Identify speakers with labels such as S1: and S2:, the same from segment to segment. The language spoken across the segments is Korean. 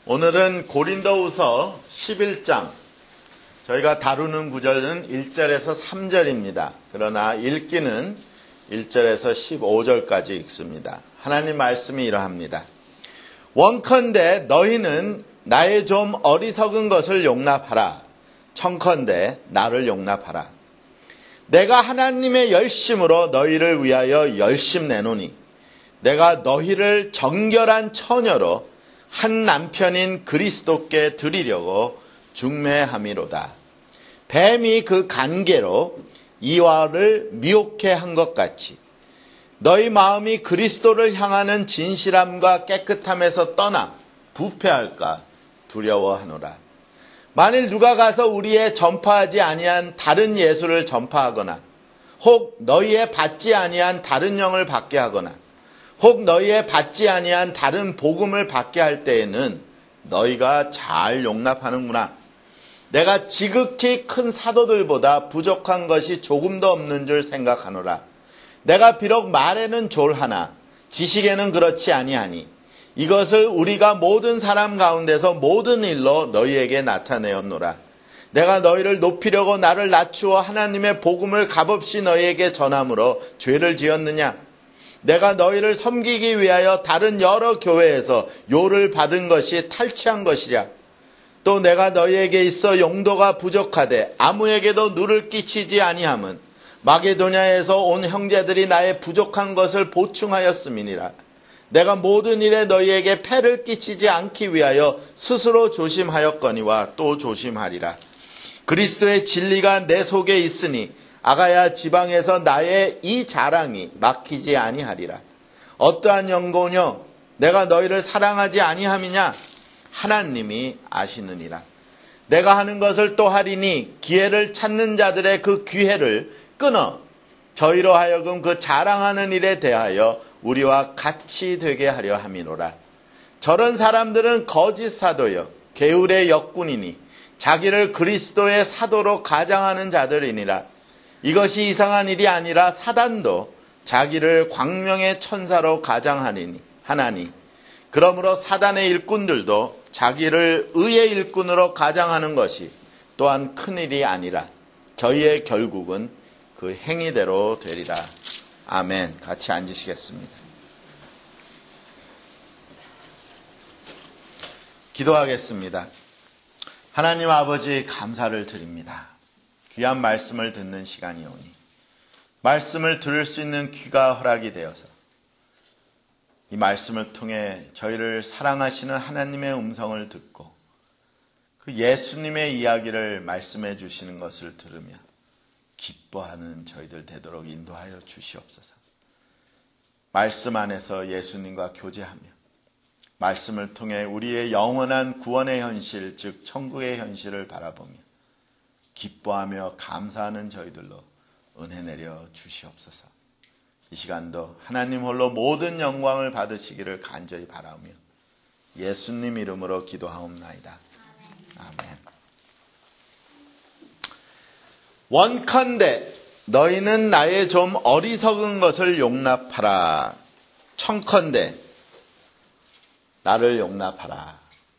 S1: 오늘은 고린도후서 11장, 저희가 다루는 구절은 1절에서 3절입니다. 그러나 읽기는 1절에서 15절까지 읽습니다. 하나님 말씀이 이러합니다. 원컨대 너희는 나의 좀 어리석은 것을 용납하라. 청컨대 나를 용납하라. 내가 하나님의 열심으로 너희를 위하여 열심 내노니 내가 너희를 정결한 처녀로 한 남편인 그리스도께 드리려고 중매함이로다. 뱀이 그 간계로 이와를 미혹해 한 것 같이 너희 마음이 그리스도를 향하는 진실함과 깨끗함에서 떠나 부패할까 두려워하노라. 만일 누가 가서 우리의 전파하지 아니한 다른 예수를 전파하거나 혹 너희의 받지 아니한 다른 영을 받게 하거나 혹 너희의 받지 아니한 다른 복음을 받게 할 때에는 너희가 잘 용납하는구나. 내가 지극히 큰 사도들보다 부족한 것이 조금도 없는 줄 생각하노라. 내가 비록 말에는 졸하나 지식에는 그렇지 아니하니 이것을 우리가 모든 사람 가운데서 모든 일로 너희에게 나타내었노라. 내가 너희를 높이려고 나를 낮추어 하나님의 복음을 값없이 너희에게 전함으로 죄를 지었느냐? 내가 너희를 섬기기 위하여 다른 여러 교회에서 요를 받은 것이 탈취한 것이랴. 또 내가 너희에게 있어 용도가 부족하되 아무에게도 누를 끼치지 아니함은 마게도냐에서 온 형제들이 나의 부족한 것을 보충하였음이니라. 내가 모든 일에 너희에게 폐를 끼치지 않기 위하여 스스로 조심하였거니와 또 조심하리라. 그리스도의 진리가 내 속에 있으니 아가야 지방에서 나의 이 자랑이 막히지 아니하리라. 어떠한 연고뇨? 내가 너희를 사랑하지 아니함이냐? 하나님이 아시느니라. 내가 하는 것을 또 하리니 기회를 찾는 자들의 그 기회를 끊어 저희로 하여금 그 자랑하는 일에 대하여 우리와 같이 되게 하려 함이노라. 저런 사람들은 거짓 사도여 게으르의 역군이니 자기를 그리스도의 사도로 가장하는 자들이니라. 이것이 이상한 일이 아니라 사단도 자기를 광명의 천사로 가장하니 하나니 그러므로 사단의 일꾼들도 자기를 의의 일꾼으로 가장하는 것이 또한 큰일이 아니라 저희의 결국은 그 행위대로 되리라. 아멘. 같이 앉으시겠습니다. 기도하겠습니다. 하나님 아버지 감사를 드립니다. 귀한 말씀을 듣는 시간이 오니 말씀을 들을 수 있는 귀가 허락이 되어서 이 말씀을 통해 저희를 사랑하시는 하나님의 음성을 듣고 그 예수님의 이야기를 말씀해 주시는 것을 들으며 기뻐하는 저희들 되도록 인도하여 주시옵소서. 말씀 안에서 예수님과 교제하며 말씀을 통해 우리의 영원한 구원의 현실, 즉 천국의 현실을 바라보며 기뻐하며 감사하는 저희들로 은혜 내려 주시옵소서. 이 시간도 하나님 홀로 모든 영광을 받으시기를 간절히 바라며 예수님 이름으로 기도하옵나이다. 아멘. 원컨대 너희는 나의 좀 어리석은 것을 용납하라. 청컨대 나를 용납하라.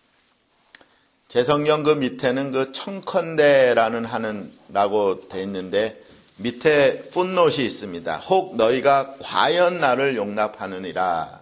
S1: 제 성경 그 밑에는 그 청컨대라는 라고 돼 있는데 밑에 풋노트이 있습니다. 혹 너희가 과연 나를 용납하느니라.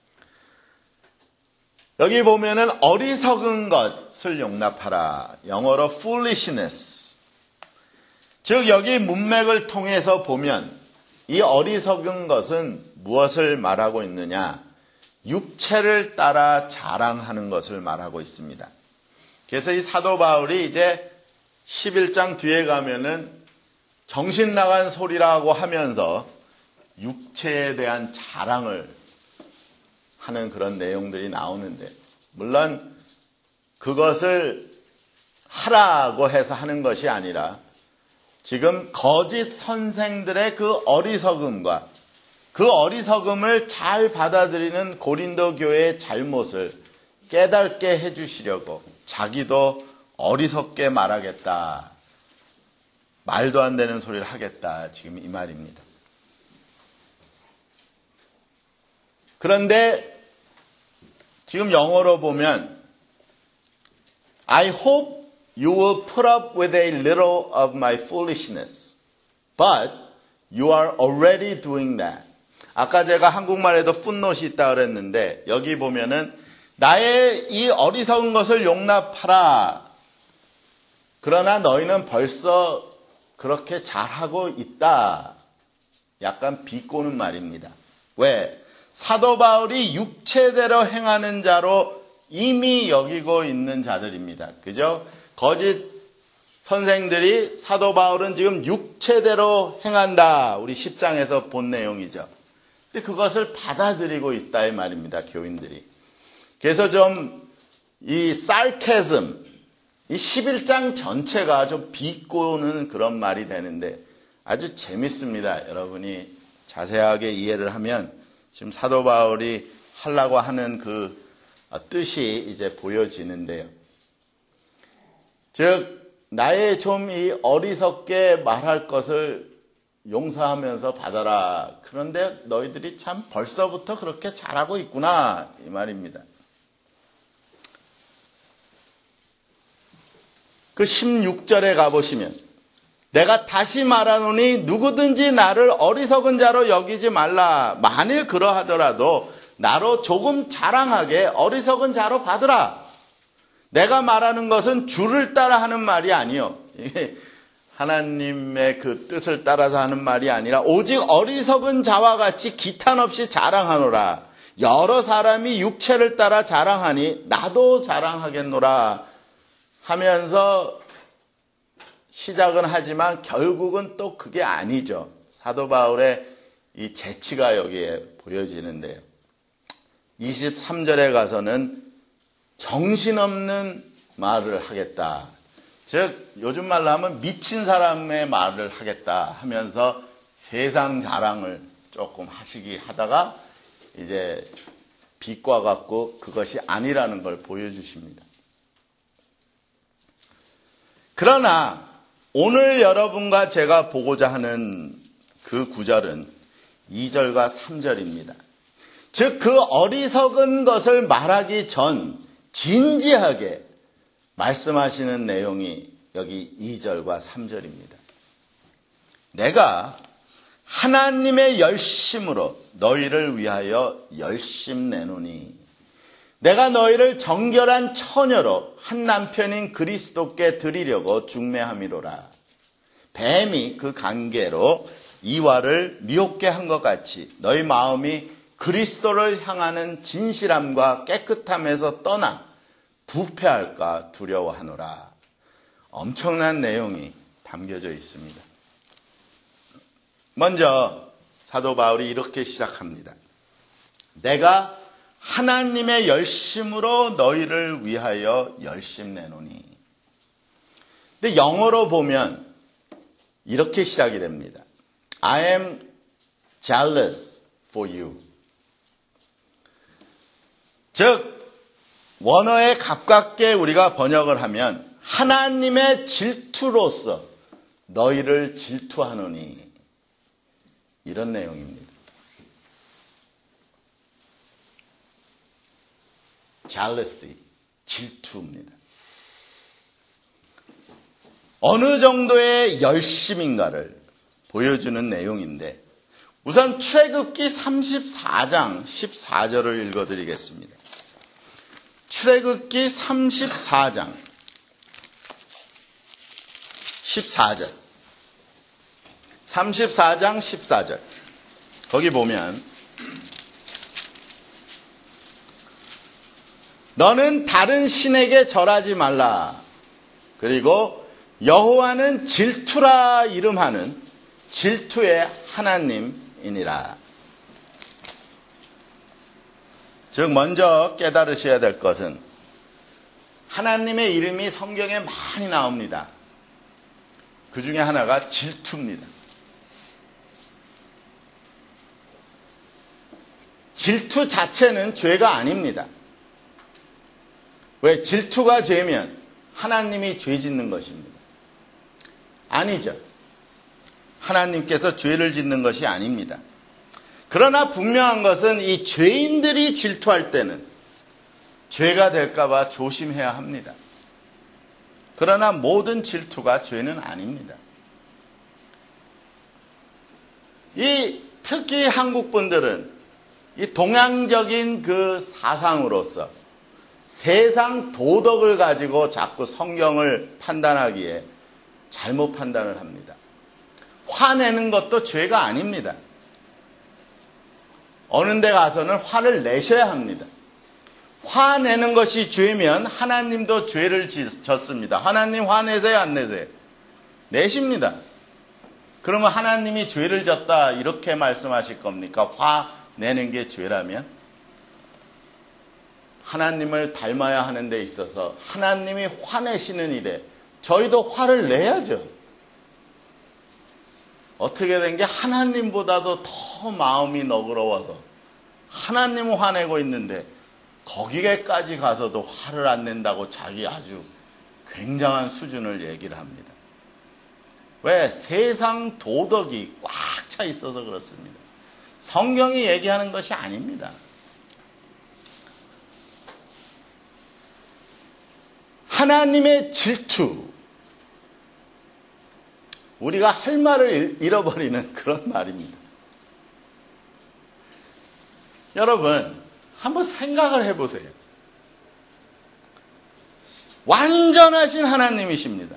S1: 여기 보면은 어리석은 것을 용납하라. 영어로 foolishness. 즉 여기 문맥을 통해서 보면 이 어리석은 것은 무엇을 말하고 있느냐? 육체를 따라 자랑하는 것을 말하고 있습니다. 그래서 이 사도 바울이 이제 11장 뒤에 가면은 정신 나간 소리라고 하면서 육체에 대한 자랑을 하는 그런 내용들이 나오는데, 물론 그것을 하라고 해서 하는 것이 아니라 지금 거짓 선생들의 그 어리석음과 그 어리석음을 잘 받아들이는 고린도 교회의 잘못을 깨닫게 해주시려고 자기도 어리석게 말하겠다, 말도 안 되는 소리를 하겠다, 지금 이 말입니다. 그런데 지금 영어로 보면 I hope you will put up with a little of my foolishness. But you are already doing that. 아까 제가 한국말에도 footnote이 있다고 그랬는데 여기 보면은 나의 이 어리석은 것을 용납하라. 그러나 너희는 벌써 그렇게 잘하고 있다. 약간 비꼬는 말입니다. 왜? 사도 바울이 육체대로 행하는 자로 이미 여기고 있는 자들입니다. 그죠? 거짓 선생들이 사도 바울은 지금 육체대로 행한다. 우리 10장에서 본 내용이죠. 근데 그것을 받아들이고 있다 이 말입니다. 교인들이. 그래서 좀 이 sarcasm, 이 11장 전체가 좀 비꼬는 그런 말이 되는데 아주 재밌습니다. 여러분이 자세하게 이해를 하면 지금 사도 바울이 하려고 하는 그 뜻이 이제 보여지는데요. 즉 나의 좀 이 어리석게 말할 것을 용서하면서 받아라. 그런데 너희들이 참 벌써부터 그렇게 잘하고 있구나 이 말입니다. 그 16절에 가보시면 내가 다시 말하노니 누구든지 나를 어리석은 자로 여기지 말라. 만일 그러하더라도 나로 조금 자랑하게 어리석은 자로 받으라. 내가 말하는 것은 주를 따라 하는 말이 아니요. 이게 하나님의 그 뜻을 따라서 하는 말이 아니라 오직 어리석은 자와 같이 기탄 없이 자랑하노라. 여러 사람이 육체를 따라 자랑하니 나도 자랑하겠노라 하면서 시작은 하지만 결국은 또 그게 아니죠. 사도 바울의 이 재치가 여기에 보여지는데요. 23절에 가서는 정신없는 말을 하겠다. 즉 요즘 말로 하면 미친 사람의 말을 하겠다 하면서 세상 자랑을 조금 하다가 이제 빛과 같고 그것이 아니라는 걸 보여주십니다. 그러나 오늘 여러분과 제가 보고자 하는 그 구절은 2절과 3절입니다. 즉 그 어리석은 것을 말하기 전 진지하게 말씀하시는 내용이 여기 2절과 3절입니다. 내가 하나님의 열심으로 너희를 위하여 열심 내노니 내가 너희를 정결한 처녀로 한 남편인 그리스도께 드리려고 중매함이로라. 뱀이 그 관계로 이와를 미혹게 한 것 같이 너희 마음이 그리스도를 향하는 진실함과 깨끗함에서 떠나 부패할까 두려워하노라. 엄청난 내용이 담겨져 있습니다. 먼저 사도 바울이 이렇게 시작합니다. 내가 하나님의 열심으로 너희를 위하여 열심 내노니. 근데 영어로 보면 이렇게 시작이 됩니다. I am jealous for you. 즉 원어에 가깝게 우리가 번역을 하면 하나님의 질투로서 너희를 질투하노니 이런 내용입니다. jealousy, 질투입니다. 어느 정도의 열심인가를 보여주는 내용인데 우선 출애굽기 34장 14절을 읽어드리겠습니다. 출애굽기 34장 14절 34장 14절 거기 보면 너는 다른 신에게 절하지 말라. 그리고 여호와는 질투라 이름하는 질투의 하나님이니라. 즉 먼저 깨달으셔야 될 것은 하나님의 이름이 성경에 많이 나옵니다. 그 중에 하나가 질투입니다. 질투 자체는 죄가 아닙니다. 왜? 질투가 죄면 하나님이 죄 짓는 것입니다. 아니죠. 하나님께서 죄를 짓는 것이 아닙니다. 그러나 분명한 것은 이 죄인들이 질투할 때는 죄가 될까 봐 조심해야 합니다. 그러나 모든 질투가 죄는 아닙니다. 특히 한국 분들은 이 동양적인 그 사상으로서 세상 도덕을 가지고 자꾸 성경을 판단하기에 잘못 판단을 합니다. 화내는 것도 죄가 아닙니다. 어느 데 가서는 화를 내셔야 합니다. 화내는 것이 죄면 하나님도 죄를 졌습니다. 하나님 화내세요, 안 내세요? 내십니다. 그러면 하나님이 죄를 졌다 이렇게 말씀하실 겁니까? 화내는 게 죄라면? 하나님을 닮아야 하는 데 있어서 하나님이 화내시는 일에 저희도 화를 내야죠. 어떻게 된 게 하나님보다도 더 마음이 너그러워서 하나님은 화내고 있는데 거기에까지 가서도 화를 안 낸다고 자기 아주 굉장한 수준을 얘기를 합니다. 왜? 세상 도덕이 꽉 차 있어서 그렇습니다. 성경이 얘기하는 것이 아닙니다. 하나님의 질투, 우리가 할 말을 잃어버리는 그런 말입니다. 여러분, 한번 생각을 해보세요. 완전하신 하나님이십니다.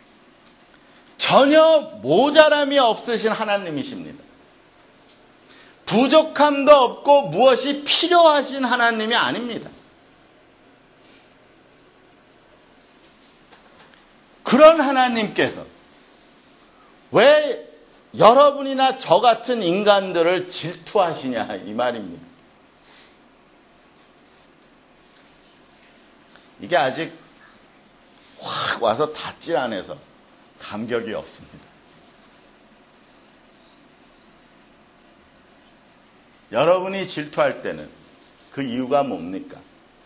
S1: 전혀 모자람이 없으신 하나님이십니다. 부족함도 없고 무엇이 필요하신 하나님이 아닙니다. 그런 하나님께서 왜 여러분이나 저 같은 인간들을 질투하시냐 이 말입니다. 이게 아직 확 와서 닿질 않아서 감격이 없습니다. 여러분이 질투할 때는 그 이유가 뭡니까?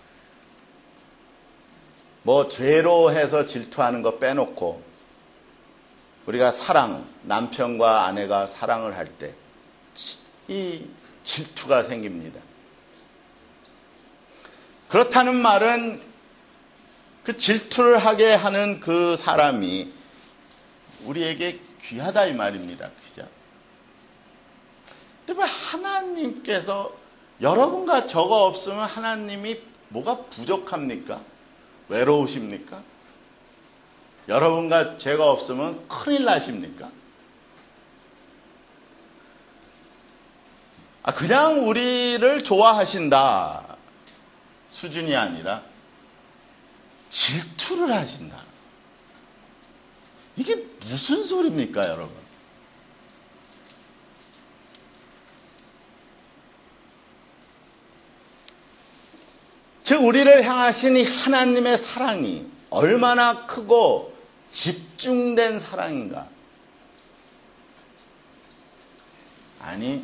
S1: 뭐 죄로 해서 질투하는 거 빼놓고 우리가 사랑, 남편과 아내가 사랑을 할 때 이 질투가 생깁니다. 그렇다는 말은 그 질투를 하게 하는 그 사람이 우리에게 귀하다 이 말입니다. 그죠? 근데 왜 하나님께서 여러분과 저가 없으면 하나님이 뭐가 부족합니까? 외로우십니까? 여러분과 제가 없으면 큰일 나십니까? 그냥 우리를 좋아하신다 수준이 아니라 질투를 하신다. 이게 무슨 소리입니까, 여러분? 즉 우리를 향하신 이 하나님의 사랑이 얼마나 크고 집중된 사랑인가? 아니,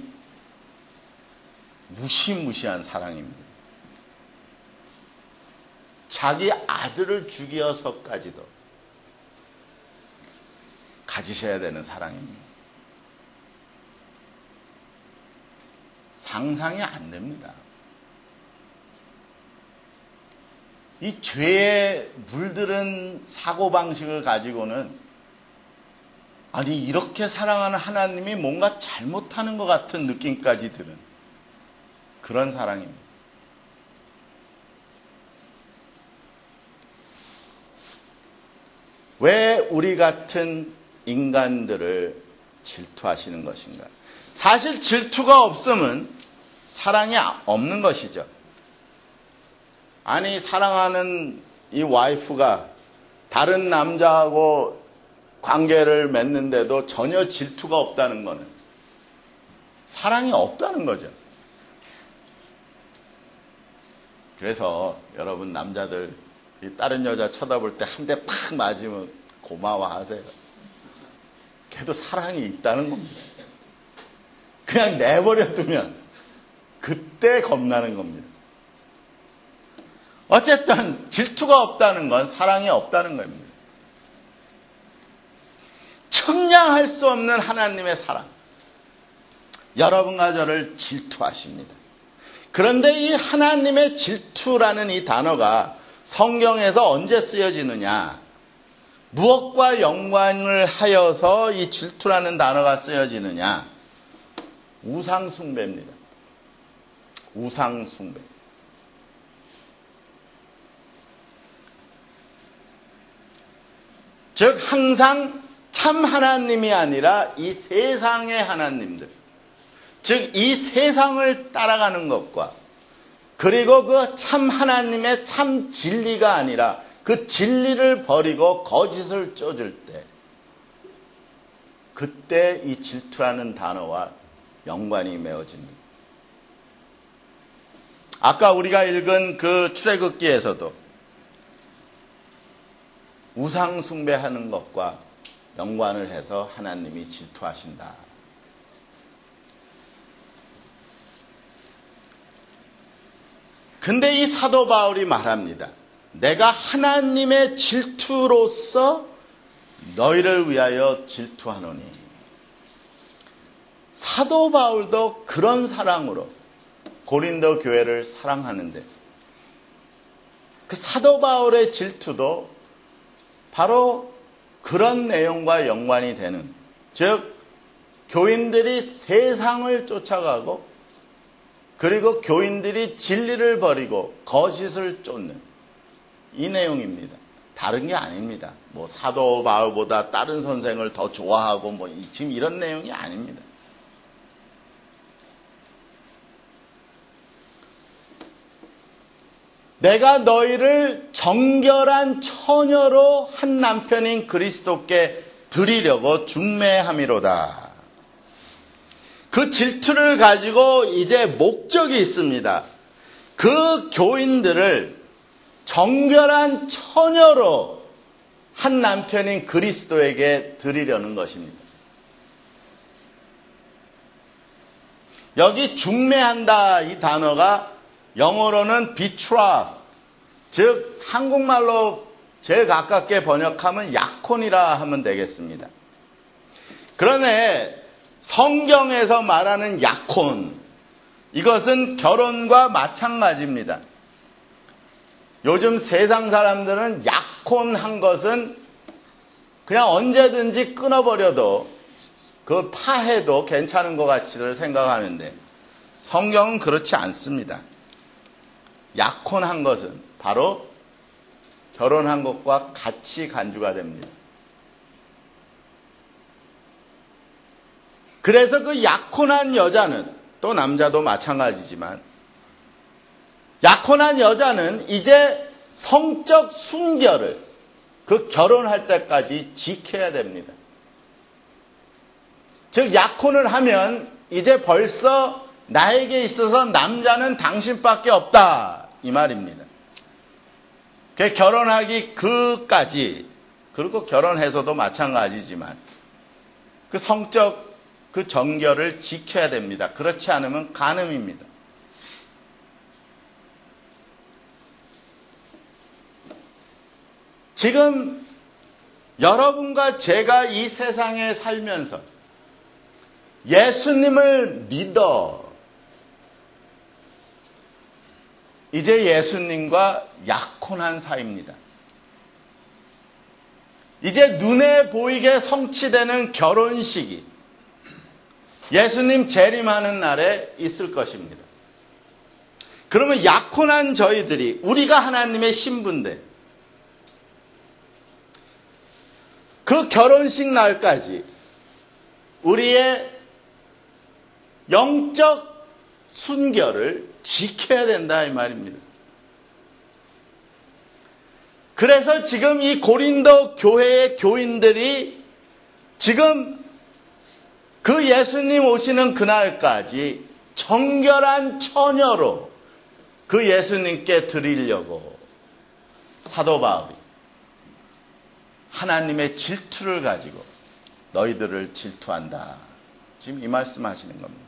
S1: 무시무시한 사랑입니다. 자기 아들을 죽여서까지도 가지셔야 되는 사랑입니다. 상상이 안 됩니다. 이 죄에 물들은 사고방식을 가지고는 아니 이렇게 사랑하는 하나님이 뭔가 잘못하는 것 같은 느낌까지 드는 그런 사랑입니다. 왜 우리 같은 인간들을 질투하시는 것인가? 사실 질투가 없으면 사랑이 없는 것이죠. 아니 사랑하는 이 와이프가 다른 남자하고 관계를 맺는데도 전혀 질투가 없다는 것은 사랑이 없다는 거죠. 그래서 여러분 남자들 다른 여자 쳐다볼 때 한 대 팍 맞으면 고마워하세요. 걔도 사랑이 있다는 겁니다. 그냥 내버려 두면 그때 겁나는 겁니다. 어쨌든 질투가 없다는 건 사랑이 없다는 겁니다. 측량할 수 없는 하나님의 사랑. 여러분과 저를 질투하십니다. 그런데 이 하나님의 질투라는 이 단어가 성경에서 언제 쓰여지느냐? 무엇과 연관을 하여서 이 질투라는 단어가 쓰여지느냐? 우상숭배입니다. 우상숭배. 즉 항상 참 하나님이 아니라 이 세상의 하나님들, 즉 이 세상을 따라가는 것과 그리고 그 참 하나님의 참 진리가 아니라 그 진리를 버리고 거짓을 쫓을 때, 그때 이 질투라는 단어와 연관이 맺어집니다. 아까 우리가 읽은 그 출애굽기에서도 우상 숭배하는 것과 연관을 해서 하나님이 질투하신다. 근데 이 사도 바울이 말합니다. 내가 하나님의 질투로서 너희를 위하여 질투하노니. 사도 바울도 그런 사랑으로 고린도 교회를 사랑하는데 그 사도 바울의 질투도 바로 그런 내용과 연관이 되는, 즉 교인들이 세상을 쫓아가고 그리고 교인들이 진리를 버리고 거짓을 쫓는 이 내용입니다. 다른 게 아닙니다. 뭐 사도 바울보다 다른 선생을 더 좋아하고 뭐 지금 이런 내용이 아닙니다. 내가 너희를 정결한 처녀로 한 남편인 그리스도께 드리려고 중매함이로다. 그 질투를 가지고 이제 목적이 있습니다. 그 교인들을 정결한 처녀로 한 남편인 그리스도에게 드리려는 것입니다. 여기 중매한다 이 단어가 영어로는 betroth, 즉 한국말로 제일 가깝게 번역하면 약혼이라 하면 되겠습니다. 그러네 성경에서 말하는 약혼, 이것은 결혼과 마찬가지입니다. 요즘 세상 사람들은 약혼한 것은 그냥 언제든지 끊어버려도 그걸 파해도 괜찮은 것 같이들 생각하는데 성경은 그렇지 않습니다. 약혼한 것은 바로 결혼한 것과 같이 간주가 됩니다. 그래서 그 약혼한 여자는, 또 남자도 마찬가지지만 약혼한 여자는 이제 성적 순결을 그 결혼할 때까지 지켜야 됩니다. 즉 약혼을 하면 이제 벌써 나에게 있어서 남자는 당신밖에 없다 이 말입니다. 결혼하기 그까지, 그리고 결혼해서도 마찬가지지만 그 성적 그 정결을 지켜야 됩니다. 그렇지 않으면 간음입니다. 지금 여러분과 제가 이 세상에 살면서 예수님을 믿어 이제 예수님과 약혼한 사이입니다. 이제 눈에 보이게 성취되는 결혼식이 예수님 재림하는 날에 있을 것입니다. 그러면 약혼한 저희들이, 우리가 하나님의 신부인데 그 결혼식 날까지 우리의 영적 순결을 지켜야 된다 이 말입니다. 그래서 지금 이 고린도 교회의 교인들이 지금 그 예수님 오시는 그날까지 정결한 처녀로 그 예수님께 드리려고 사도 바울이 하나님의 질투를 가지고 너희들을 질투한다. 지금 이 말씀하시는 겁니다.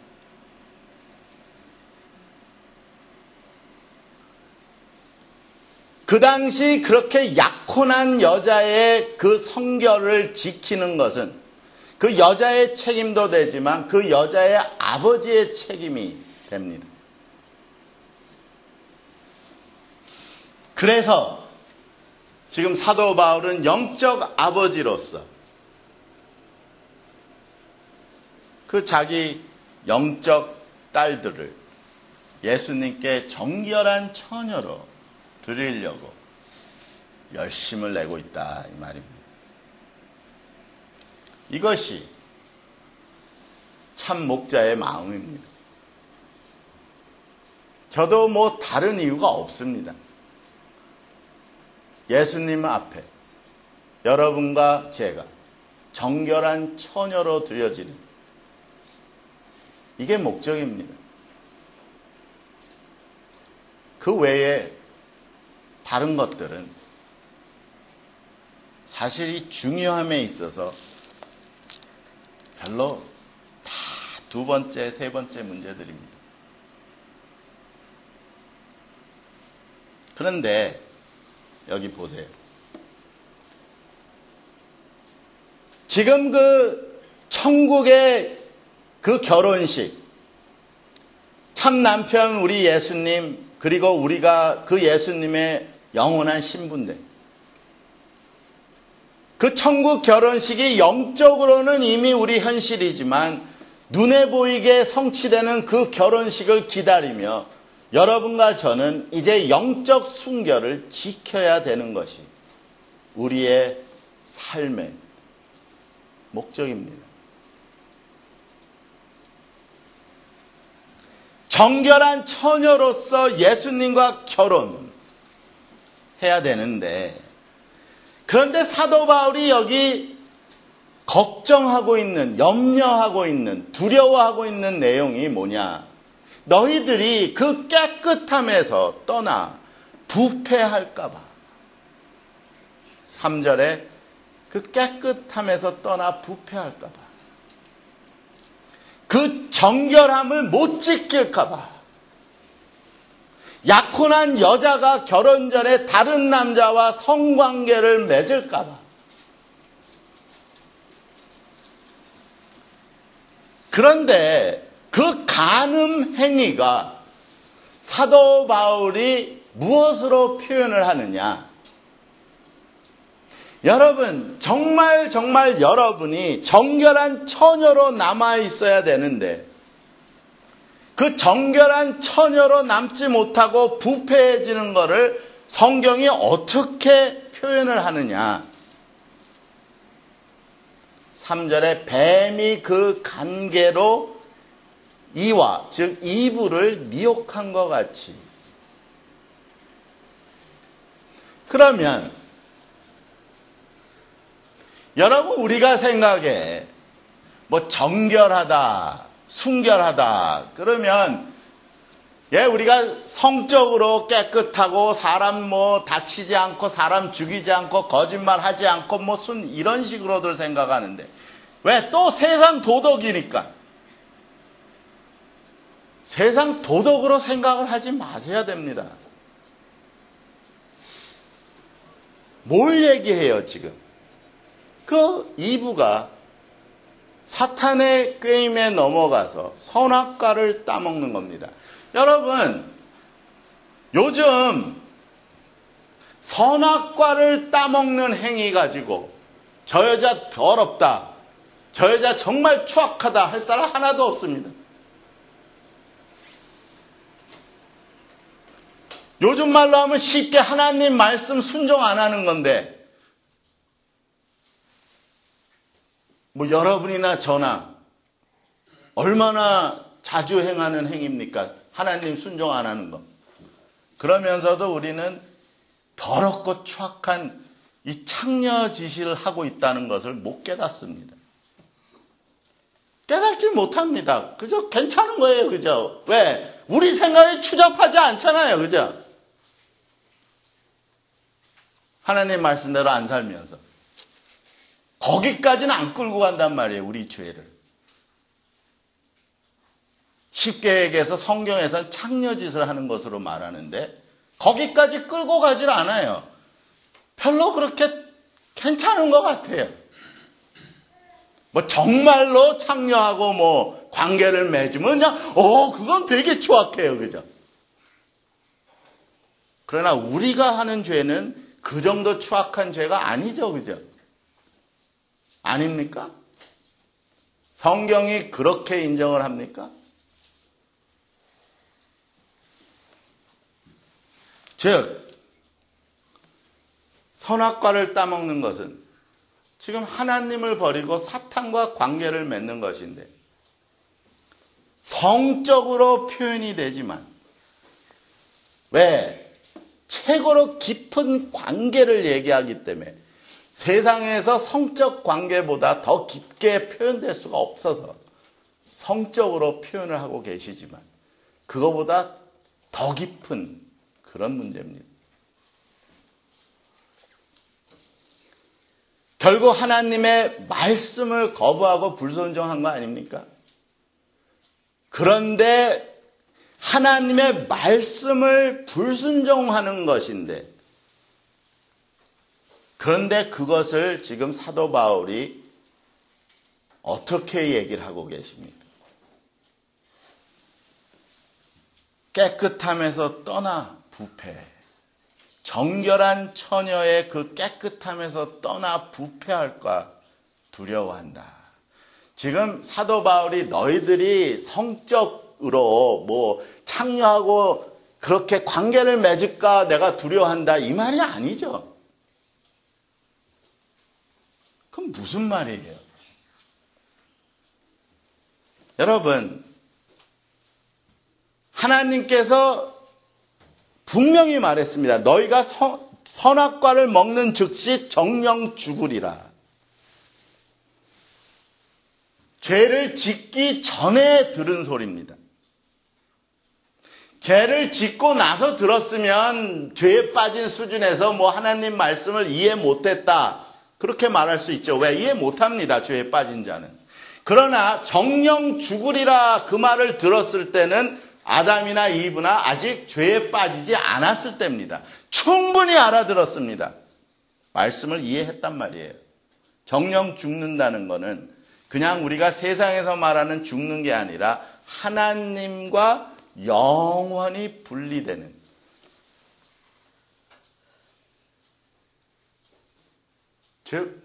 S1: 그 당시 그렇게 약혼한 여자의 그 성결을 지키는 것은 그 여자의 책임도 되지만 그 여자의 아버지의 책임이 됩니다. 그래서 지금 사도 바울은 영적 아버지로서 그 자기 영적 딸들을 예수님께 정결한 처녀로 드리려고 열심을 내고 있다 이 말입니다. 이것이 참 목자의 마음입니다. 저도 뭐 다른 이유가 없습니다. 예수님 앞에 여러분과 제가 정결한 처녀로 드려지는 이게 목적입니다. 그 외에 다른 것들은 사실 이 중요함에 있어서 별로 다 두 번째, 세 번째 문제들입니다. 그런데 여기 보세요. 지금 그 천국의 그 결혼식, 참 남편 우리 예수님, 그리고 우리가 그 예수님의 영원한 신부인데, 그 천국 결혼식이 영적으로는 이미 우리 현실이지만 눈에 보이게 성취되는 그 결혼식을 기다리며 여러분과 저는 이제 영적 순결을 지켜야 되는 것이 우리의 삶의 목적입니다. 정결한 처녀로서 예수님과 결혼해야 되는데, 그런데 사도 바울이 여기 걱정하고 있는, 염려하고 있는, 두려워하고 있는 내용이 뭐냐? 너희들이 그 깨끗함에서 떠나 부패할까봐. 3절에 그 깨끗함에서 떠나 부패할까봐. 그 정결함을 못 지킬까봐. 약혼한 여자가 결혼 전에 다른 남자와 성관계를 맺을까봐. 그런데 그 간음 행위가 사도 바울이 무엇으로 표현을 하느냐? 여러분, 정말 여러분이 정결한 처녀로 남아 있어야 되는데, 그 정결한 처녀로 남지 못하고 부패해지는 것을 성경이 어떻게 표현을 하느냐? 3절에 뱀이 그 간계로 이와, 즉 이브를 미혹한 것 같이. 그러면 여러분, 우리가 생각해 뭐 정결하다, 순결하다 그러면 우리가 성적으로 깨끗하고 사람 뭐 다치지 않고 사람 죽이지 않고 거짓말하지 않고 뭐 이런 식으로들 생각하는데, 왜? 또 세상 도덕이니까. 세상 도덕으로 생각을 하지 마셔야 됩니다. 뭘 얘기해요 지금? 그 이브가 사탄의 꾀임에 넘어가서 선악과를 따먹는 겁니다. 여러분, 요즘 선악과를 따먹는 행위 가지고 저 여자 더럽다, 저 여자 정말 추악하다 할 사람 하나도 없습니다. 요즘 말로 하면 쉽게 하나님 말씀 순종 안 하는 건데, 뭐 여러분이나 저나 얼마나 자주 행하는 행위입니까? 하나님 순종 안 하는 거. 그러면서도 우리는 더럽고 추악한 이 창녀 짓을 하고 있다는 것을 못 깨닫습니다. 깨닫지 못합니다. 그저 괜찮은 거예요. 그죠? 왜? 우리 생각에 추잡하지 않잖아요. 그죠? 하나님 말씀대로 안 살면서. 거기까지는 안 끌고 간단 말이에요. 우리 죄를. 쉽게 얘기해서 성경에서는 창녀짓을 하는 것으로 말하는데 거기까지 끌고 가질 않아요. 별로 그렇게 괜찮은 것 같아요. 뭐 정말로 창녀하고 뭐 관계를 맺으면 그냥 그건 되게 추악해요. 그죠? 그러나 우리가 하는 죄는 그 정도 추악한 죄가 아니죠, 그죠? 아닙니까? 성경이 그렇게 인정을 합니까? 즉, 선악과를 따먹는 것은 지금 하나님을 버리고 사탄과 관계를 맺는 것인데, 성적으로 표현이 되지만, 왜? 최고로 깊은 관계를 얘기하기 때문에 세상에서 성적 관계보다 더 깊게 표현될 수가 없어서 성적으로 표현을 하고 계시지만 그거보다 더 깊은 그런 문제입니다. 결국 하나님의 말씀을 거부하고 불순종한 거 아닙니까? 그런데 하나님의 말씀을 불순종하는 것인데, 그런데 그것을 지금 사도 바울이 어떻게 얘기를 하고 계십니까? 깨끗함에서 떠나 부패. 정결한 처녀의 그 깨끗함에서 떠나 부패할까 두려워한다. 지금 사도 바울이 너희들이 성적으로 창녀하고 그렇게 관계를 맺을까 내가 두려워한다 이 말이 아니죠. 그럼 무슨 말이에요? 여러분, 하나님께서 분명히 말했습니다. 너희가 선악과를 먹는 즉시 정령 죽으리라. 죄를 짓기 전에 들은 소리입니다. 죄를 짓고 나서 들었으면 죄에 빠진 수준에서 하나님 말씀을 이해 못했다. 그렇게 말할 수 있죠. 왜? 이해 못합니다. 죄에 빠진 자는. 그러나 정령 죽으리라 그 말을 들었을 때는 아담이나 이브나 아직 죄에 빠지지 않았을 때입니다. 충분히 알아들었습니다. 말씀을 이해했단 말이에요. 정령 죽는다는 것은 그냥 우리가 세상에서 말하는 죽는 게 아니라 하나님과 영원히 분리되는, 즉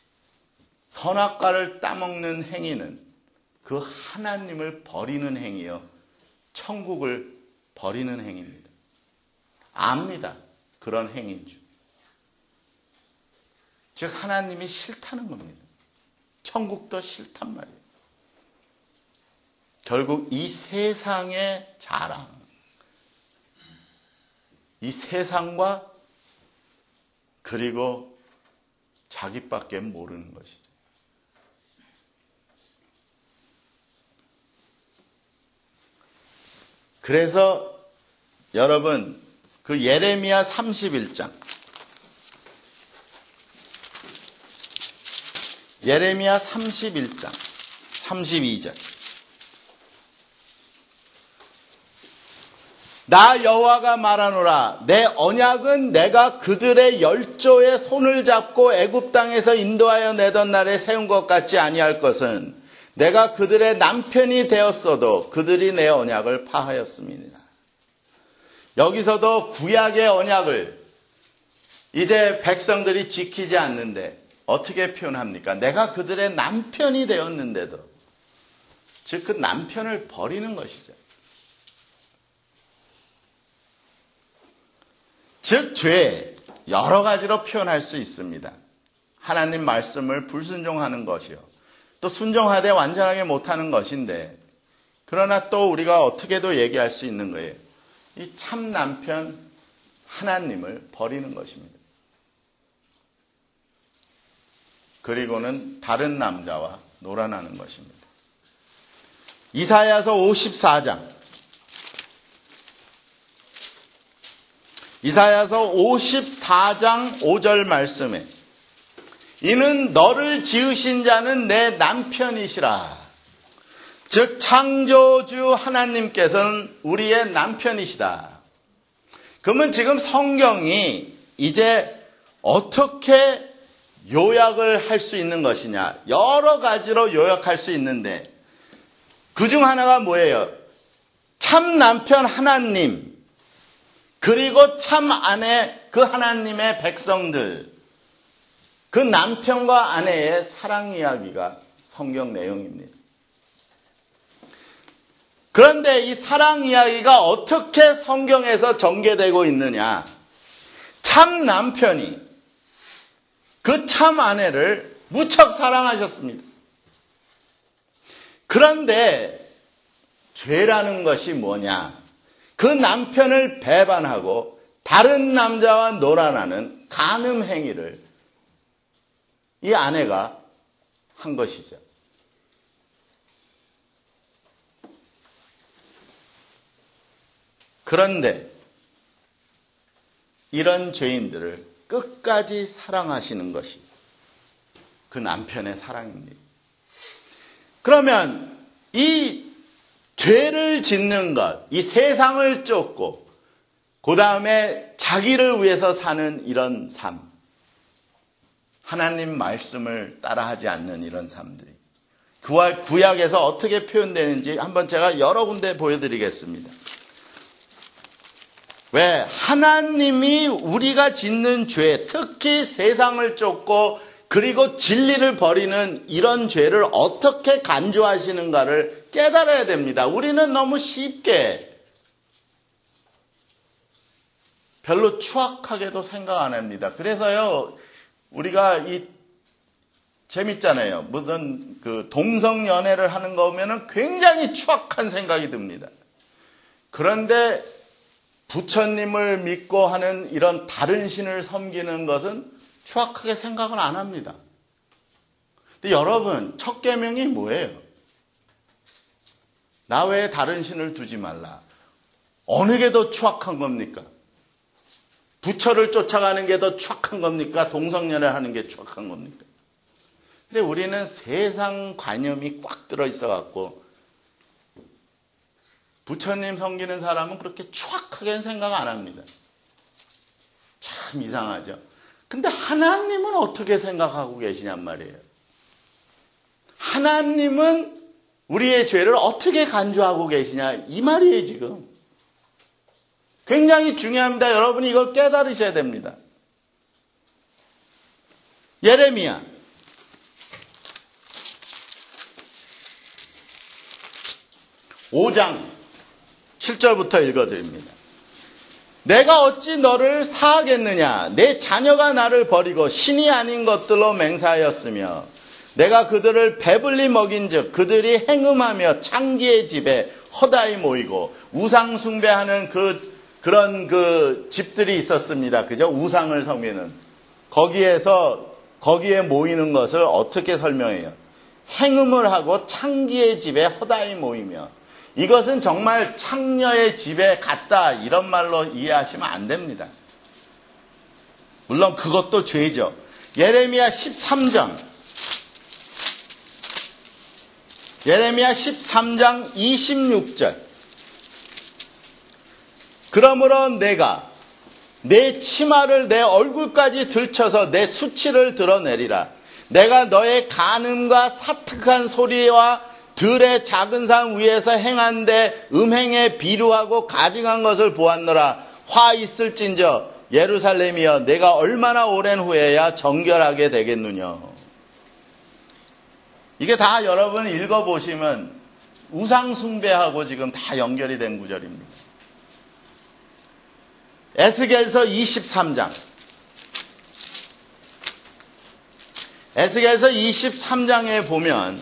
S1: 선악과를 따먹는 행위는 그 하나님을 버리는 행위요, 천국을 버리는 행위입니다. 압니다. 그런 행위인 줄. 즉 하나님이 싫다는 겁니다. 천국도 싫단 말이에요. 결국 이 세상의 자랑, 이 세상과 그리고 자기밖에 모르는 것이죠. 그래서 여러분 그 예레미야 31장, 예레미야 31장 32절, 나 여호와가 말하노라. 내 언약은 내가 그들의 열조의 손을 잡고 애굽 땅에서 인도하여 내던 날에 세운 것 같지 아니할 것은 내가 그들의 남편이 되었어도 그들이 내 언약을 파하였음이니라. 여기서도 구약의 언약을 이제 백성들이 지키지 않는데 어떻게 표현합니까? 내가 그들의 남편이 되었는데도, 즉 그 남편을 버리는 것이죠. 즉 죄 여러 가지로 표현할 수 있습니다. 하나님 말씀을 불순종하는 것이요, 또 순종하되 완전하게 못하는 것인데, 그러나 또 우리가 어떻게도 얘기할 수 있는 거예요. 이 참 남편 하나님을 버리는 것입니다. 그리고는 다른 남자와 놀아나는 것입니다. 이사야서 54장, 이사야서 54장 5절 말씀에 이는 너를 지으신 자는 내 남편이시라. 즉 창조주 하나님께서는 우리의 남편이시다. 그러면 지금 성경이 이제 어떻게 요약을 할 수 있는 것이냐? 여러 가지로 요약할 수 있는데 그중 하나가 뭐예요? 참 남편 하나님, 그리고 참 아내 그 하나님의 백성들, 그 남편과 아내의 사랑 이야기가 성경 내용입니다. 그런데 이 사랑 이야기가 어떻게 성경에서 전개되고 있느냐? 참 남편이 그 참 아내를 무척 사랑하셨습니다. 그런데 죄라는 것이 뭐냐? 그 남편을 배반하고 다른 남자와 놀아나는 간음 행위를 이 아내가 한 것이죠. 그런데 이런 죄인들을 끝까지 사랑하시는 것이 그 남편의 사랑입니다. 그러면 이 죄를 짓는 것, 이 세상을 쫓고 그 다음에 자기를 위해서 사는 이런 삶, 하나님 말씀을 따라하지 않는 이런 삶들이 구약에서 어떻게 표현되는지 한번 제가 여러 군데 보여드리겠습니다. 왜? 하나님이 우리가 짓는 죄, 특히 세상을 쫓고 그리고 진리를 버리는 이런 죄를 어떻게 간주하시는가를 깨달아야 됩니다. 우리는 너무 쉽게 별로 추악하게도 생각 안 합니다. 그래서요, 우리가 재밌잖아요. 무슨 동성연애를 하는 거 보면은 굉장히 추악한 생각이 듭니다. 그런데 부처님을 믿고 하는 이런 다른 신을 섬기는 것은 추악하게 생각은 안 합니다. 근데 여러분, 첫 계명이 뭐예요? 나 외에 다른 신을 두지 말라. 어느 게 더 추악한 겁니까? 부처를 쫓아가는 게 더 추악한 겁니까? 동성연애 하는 게 추악한 겁니까? 근데 우리는 세상 관념이 꽉 들어있어 갖고 부처님 섬기는 사람은 그렇게 추악하게는 생각 안 합니다. 참 이상하죠. 근데 하나님은 어떻게 생각하고 계시냔 말이에요. 하나님은 우리의 죄를 어떻게 간주하고 계시냐 이 말이에요 지금. 굉장히 중요합니다. 여러분이 이걸 깨달으셔야 됩니다. 예레미야 5장 7절부터 읽어드립니다. 내가 어찌 너를 사하겠느냐? 내 자녀가 나를 버리고 신이 아닌 것들로 맹세하였으며 내가 그들을 배불리 먹인즉 그들이 행음하며 창기의 집에 허다히 모이고 우상 숭배하는 그런 집들이 있었습니다. 그죠? 우상을 섬기는 거기에 모이는 것을 어떻게 설명해요? 행음을 하고 창기의 집에 허다히 모이며 이것은 정말 창녀의 집에 갔다 이런 말로 이해하시면 안 됩니다. 물론 그것도 죄죠. 예레미야 13장 26절 그러므로 내가 내 치마를 내 얼굴까지 들쳐서 내 수치를 드러내리라. 내가 너의 간음과 사특한 소리와 들의 작은 산 위에서 행한데 음행에 비루하고 가증한 것을 보았노라. 화 있을진저 예루살렘이여 내가 얼마나 오랜 후에야 정결하게 되겠느냐. 이게 다 여러분 읽어보시면 우상 숭배하고 지금 다 연결이 된 구절입니다. 에스겔서 23장 에스겔서 23장에 보면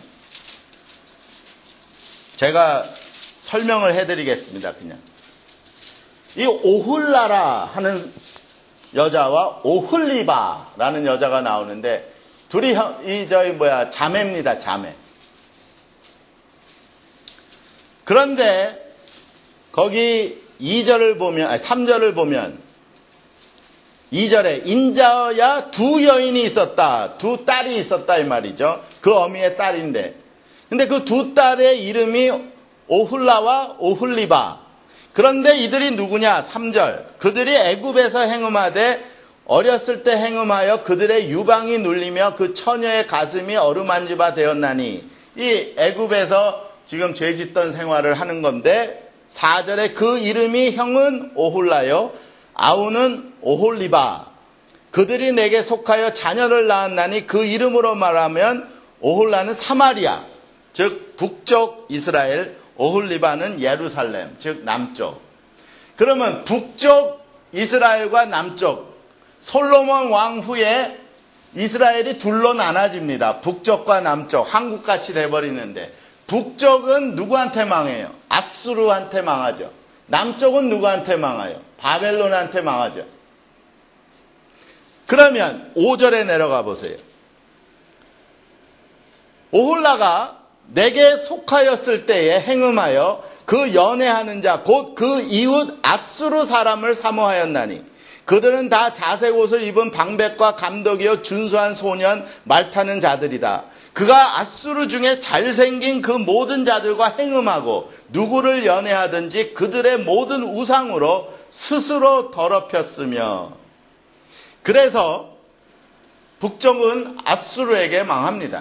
S1: 제가 설명을 해드리겠습니다. 그냥 이 오홀라라 하는 여자와 오홀리바라는 여자가 나오는데 둘이 자매입니다. 자매. 그런데 거기 2절을 보면 3절을 보면 2절에 인자야 두 여인이 있었다. 두 딸이 있었다 이 말이죠. 그 어미의 딸인데 근데 그 두 딸의 이름이 오훌라와 오훌리바. 그런데 이들이 누구냐? 3절. 그들이 애굽에서 행음하되 어렸을 때 행음하여 그들의 유방이 눌리며 그 처녀의 가슴이 어루만지 바 되었나니 이 애굽에서 지금 죄짓던 생활을 하는 건데 4절에 그 이름이 형은 오훌라요 아우는 오홀리바. 그들이 내게 속하여 자녀를 낳았나니 그 이름으로 말하면 오홀라는 사마리아, 즉 북쪽 이스라엘, 오홀리바는 예루살렘, 즉 남쪽. 그러면 북쪽 이스라엘과 남쪽, 솔로몬 왕 후에 이스라엘이 둘로 나눠집니다. 북쪽과 남쪽, 한국같이 돼버리는데 북쪽은 누구한테 망해요? 아수르한테 망하죠. 남쪽은 누구한테 망해요? 바벨론한테 망하죠. 그러면 5절에 내려가 보세요. 오홀라가 내게 속하였을 때에 행음하여 그 연애하는 자 곧 그 이웃 아수르 사람을 사모하였나니 그들은 다 자색 옷을 입은 방백과 감독이요 준수한 소년 말 타는 자들이다. 그가 아수르 중에 잘생긴 그 모든 자들과 행음하고 누구를 연애하든지 그들의 모든 우상으로 스스로 더럽혔으며. 그래서 북쪽은 아수르에게 망합니다.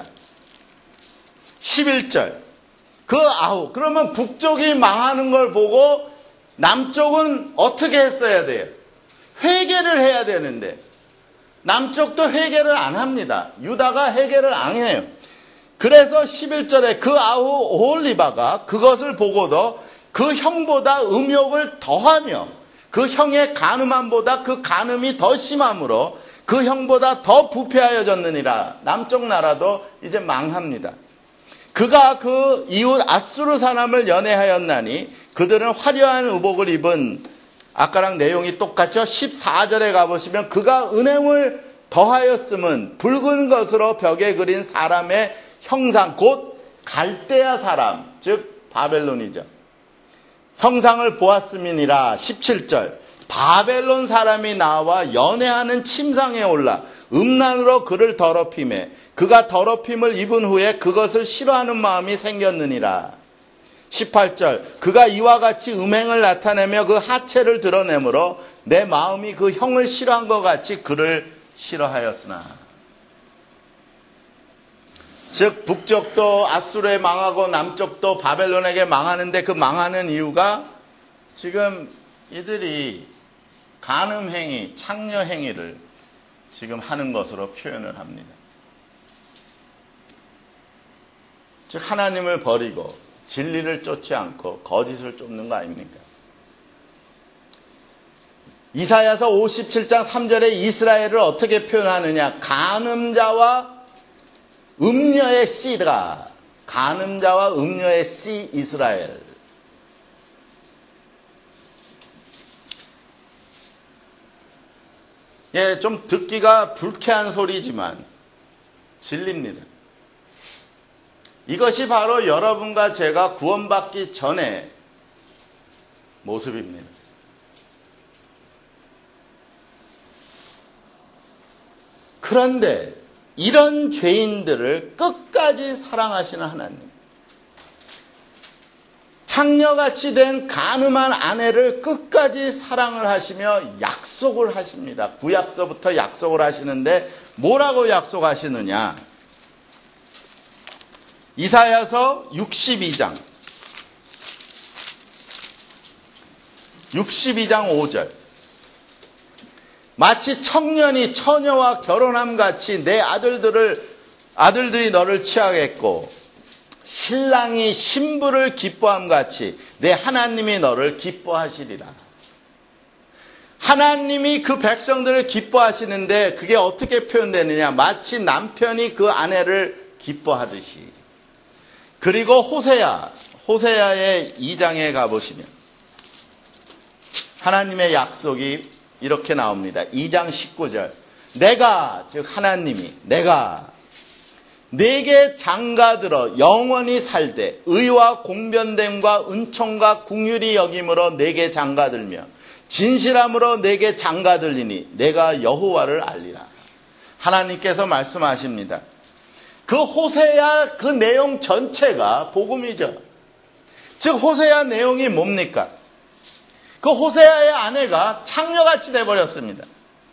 S1: 11절. 그러면 북쪽이 망하는 걸 보고 남쪽은 어떻게 했어야 돼요? 회개를 해야 되는데 남쪽도 회개를 안 합니다. 유다가 회개를 안 해요. 그래서 11절에 그 아우 오홀리바가 그것을 보고도 그 형보다 음욕을 더하며 그 형의 간음함보다 그 간음이 더 심함으로 그 형보다 더 부패하여졌느니라. 남쪽 나라도 이제 망합니다. 그가 그 이웃 아수르 사람을 연애하였나니 그들은 화려한 의복을 입은, 아까랑 내용이 똑같죠? 14절에 가보시면 그가 은행을 더하였음은 붉은 것으로 벽에 그린 사람의 형상, 곧 갈대아 사람, 즉 바벨론이죠. 형상을 보았음이니라. 17절. 바벨론 사람이 나와 연애하는 침상에 올라 음란으로 그를 더럽히매 그가 더럽힘을 입은 후에 그것을 싫어하는 마음이 생겼느니라. 18절. 그가 이와 같이 음행을 나타내며 그 하체를 드러내므로 내 마음이 그 형을 싫어한 것 같이 그를 싫어하였으나. 즉 북쪽도 아수르에 망하고 남쪽도 바벨론에게 망하는데 그 망하는 이유가 지금 이들이 간음행위, 창녀행위를 지금 하는 것으로 표현을 합니다. 즉 하나님을 버리고 진리를 쫓지 않고 거짓을 쫓는 거 아닙니까? 이사야서 57장 3절에 이스라엘을 어떻게 표현하느냐? 간음자와 음녀의 씨가, 간음자와 음녀의 씨 이스라엘. 예, 좀 듣기가 불쾌한 소리지만 진리입니다. 이것이 바로 여러분과 제가 구원받기 전의 모습입니다. 그런데 이런 죄인들을 끝까지 사랑하시는 하나님, 창녀같이 된 간음한 아내를 끝까지 사랑을 하시며 약속을 하십니다. 구약서부터 약속을 하시는데 뭐라고 약속하시느냐? 이사야서 62장 5절. 마치 청년이 처녀와 결혼함 같이 내 아들들이 너를 취하겠고 신랑이 신부를 기뻐함 같이 내 하나님이 너를 기뻐하시리라. 하나님이 그 백성들을 기뻐하시는데 그게 어떻게 표현되느냐? 마치 남편이 그 아내를 기뻐하듯이. 그리고 호세아의 2장에 가보시면 하나님의 약속이 이렇게 나옵니다. 2장 19절. 내가, 즉 하나님이 내가 네게 장가들어 영원히 살되 의와 공변됨과 은총과 긍휼이 여김으로 네게 장가들며 진실함으로 네게 장가들리니 내가 여호와를 알리라. 하나님께서 말씀하십니다. 그 호세아 그 내용 전체가 복음이죠. 즉 호세아 내용이 뭡니까? 그 호세아의 아내가 창녀같이 돼버렸습니다.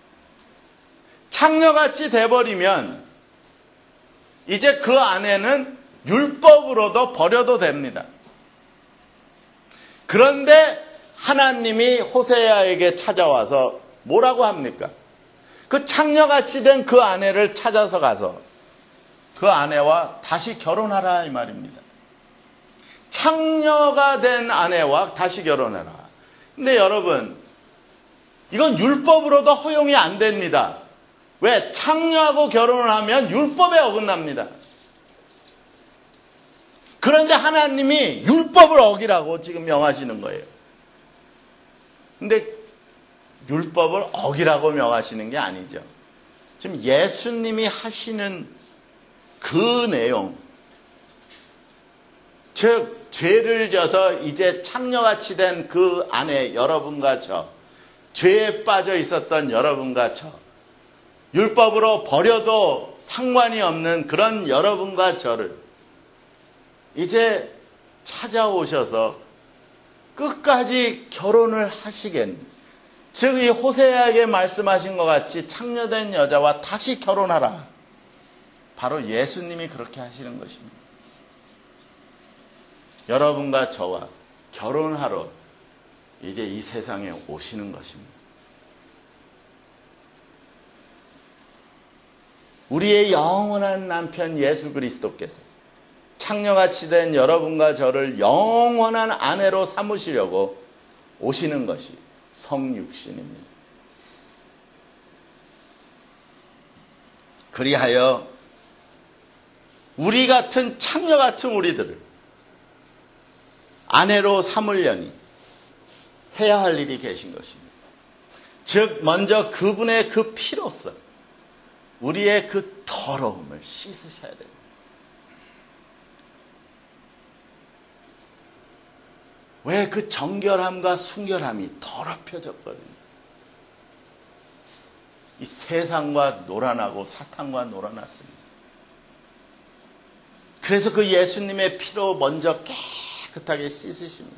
S1: 창녀같이 돼버리면 이제 그 아내는 율법으로도 버려도 됩니다. 그런데 하나님이 호세아에게 찾아와서 뭐라고 합니까? 그 창녀같이 된 그 아내를 찾아서 가서 그 아내와 다시 결혼하라 이 말입니다. 창녀가 된 아내와 다시 결혼하라. 근데 여러분, 이건 율법으로도 허용이 안 됩니다. 왜? 창녀하고 결혼을 하면 율법에 어긋납니다. 그런데 하나님이 율법을 어기라고 지금 명하시는 거예요. 근데 율법을 어기라고 명하시는 게 아니죠. 지금 예수님이 하시는 그 내용, 즉 죄를 져서 이제 창녀같이 된 그 아내 여러분과 저, 죄에 빠져 있었던 여러분과 저, 율법으로 버려도 상관이 없는 그런 여러분과 저를 이제 찾아오셔서 끝까지 결혼을 하시겠니? 즉 이 호세아에게 말씀하신 것 같이 창녀된 여자와 다시 결혼하라. 바로 예수님이 그렇게 하시는 것입니다. 여러분과 저와 결혼하러 이제 이 세상에 오시는 것입니다. 우리의 영원한 남편 예수 그리스도께서 창녀같이 된 여러분과 저를 영원한 아내로 삼으시려고 오시는 것이 성육신입니다. 그리하여 우리 같은 창녀 같은 우리들을 아내로 삼으려니 해야 할 일이 계신 것입니다. 즉 먼저 그분의 그 피로서 우리의 그 더러움을 씻으셔야 됩니다. 왜 그 정결함과 순결함이 더럽혀졌거든요. 이 세상과 놀아나고 사탄과 놀아났습니다. 그래서 그 예수님의 피로 먼저 깨끗하게 씻으십니다.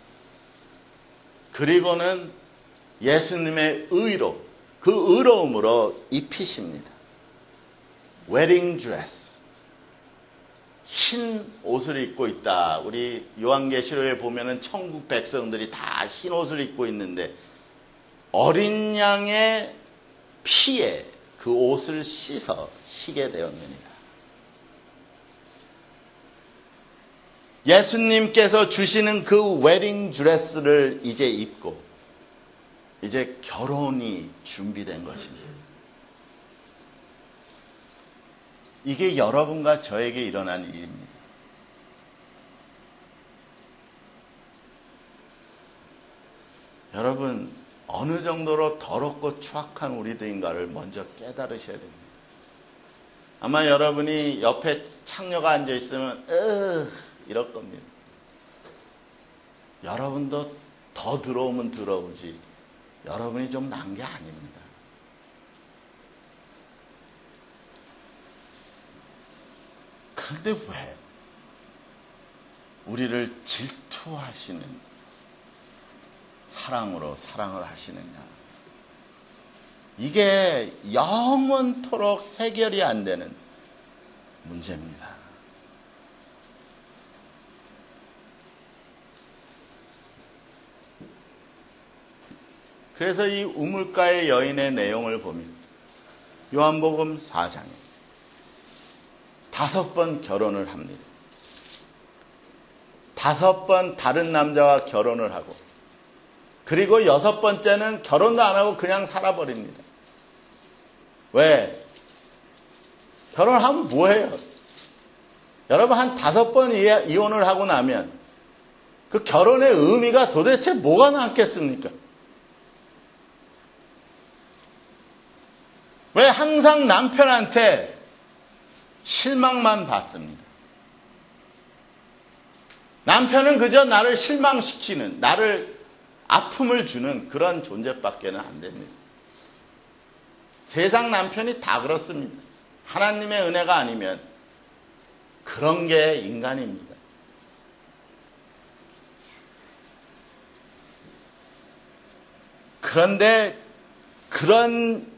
S1: 그리고는 예수님의 의로, 그 의로움으로 입히십니다. 웨딩 드레스. 흰 옷을 입고 있다. 우리 요한계시록에 보면은 천국 백성들이 다 흰 옷을 입고 있는데 어린 양의 피에 그 옷을 씻어 희게 되었느니라. 예수님께서 주시는 그 웨딩 드레스를 이제 입고 이제 결혼이 준비된 것입니다. 이게 여러분과 저에게 일어난 일입니다. 여러분, 어느 정도로 더럽고 추악한 우리들인가를 먼저 깨달으셔야 됩니다. 아마 여러분이 옆에 창녀가 앉아있으면 이럴 겁니다. 여러분도 더 더러우면 더러우지 여러분이 좀 난 게 아닙니다. 그런데 왜 우리를 질투하시는 사랑으로 사랑을 하시느냐? 이게 영원토록 해결이 안 되는 문제입니다. 그래서 이 우물가의 여인의 내용을 보면 요한복음 4장에 5번 결혼을 합니다. 5번 다른 남자와 결혼을 하고 그리고 6번째는 결혼도 안 하고 그냥 살아버립니다. 왜? 결혼하면 뭐해요? 여러분 한 5번 이혼을 하고 나면 그 결혼의 의미가 도대체 뭐가 남겠습니까? 왜 항상 남편한테 실망만 받습니다. 남편은 그저 나를 실망시키는, 나를 아픔을 주는 그런 존재밖에는 안 됩니다. 세상 남편이 다 그렇습니다. 하나님의 은혜가 아니면 그런 게 인간입니다. 그런데 그런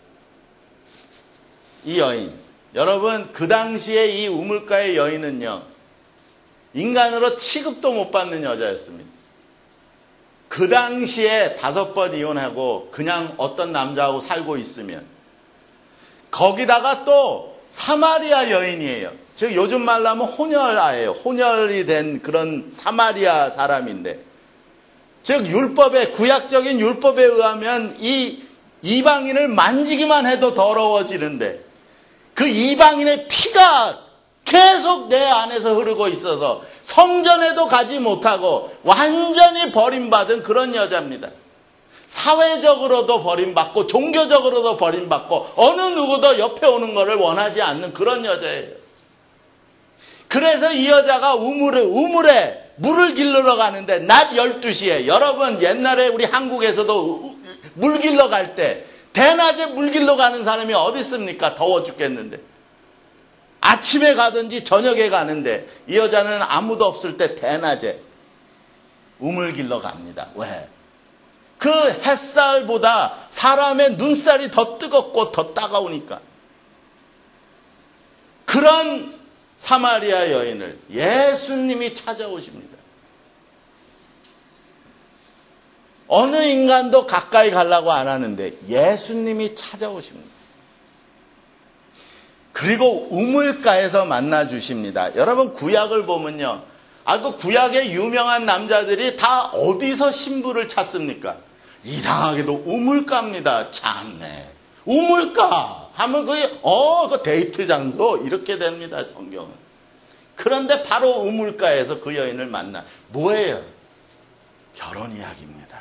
S1: 이 여인, 여러분 그 당시에 이 우물가의 여인은요 인간으로 취급도 못 받는 여자였습니다. 그 당시에 5번 이혼하고 그냥 어떤 남자하고 살고 있으면 거기다가 또 사마리아 여인이에요. 즉 요즘 말로 하면 혼혈아예요. 혼혈이 된 그런 사마리아 사람인데, 즉 율법에, 구약적인 율법에 의하면 이 이방인을 만지기만 해도 더러워지는데 그 이방인의 피가 계속 내 안에서 흐르고 있어서 성전에도 가지 못하고 완전히 버림받은 그런 여자입니다. 사회적으로도 버림받고 종교적으로도 버림받고 어느 누구도 옆에 오는 것을 원하지 않는 그런 여자예요. 그래서 이 여자가 우물에 물을 길러러 가는데 낮 12시에, 여러분 옛날에 우리 한국에서도 물 길러 갈 때 대낮에 물 길러 가는 사람이 어디 있습니까? 더워 죽겠는데. 아침에 가든지 저녁에 가는데 이 여자는 아무도 없을 때 대낮에 우물 길러 갑니다. 왜? 그 햇살보다 사람의 눈살이 더 뜨겁고 더 따가우니까. 그런 사마리아 여인을 예수님이 찾아오십니다. 어느 인간도 가까이 가려고 안 하는데 예수님이 찾아오십니다. 그리고 우물가에서 만나 주십니다. 여러분 구약을 보면요, 그 구약의 유명한 남자들이 다 어디서 신부를 찾습니까? 이상하게도 우물가입니다. 참네, 우물가 하면 그게 그 데이트 장소 이렇게 됩니다, 성경은. 그런데 바로 우물가에서 그 여인을 만나. 뭐예요? 결혼 이야기입니다.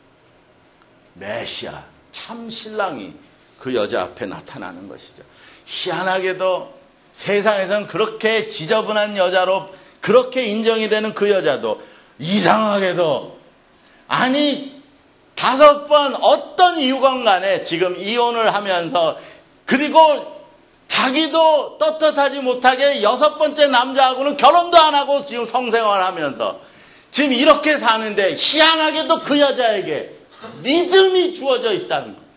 S1: 메시아, 참 신랑이 그 여자 앞에 나타나는 것이죠. 희한하게도 세상에선 그렇게 지저분한 여자로 그렇게 인정이 되는 그 여자도 이상하게도, 아니 5번 어떤 이유건 간에 지금 이혼을 하면서, 그리고 자기도 떳떳하지 못하게 6번째 남자하고는 결혼도 안 하고 지금 성생활을 하면서 지금 이렇게 사는데 희한하게도 그 여자에게 믿음이 주어져 있다는 것.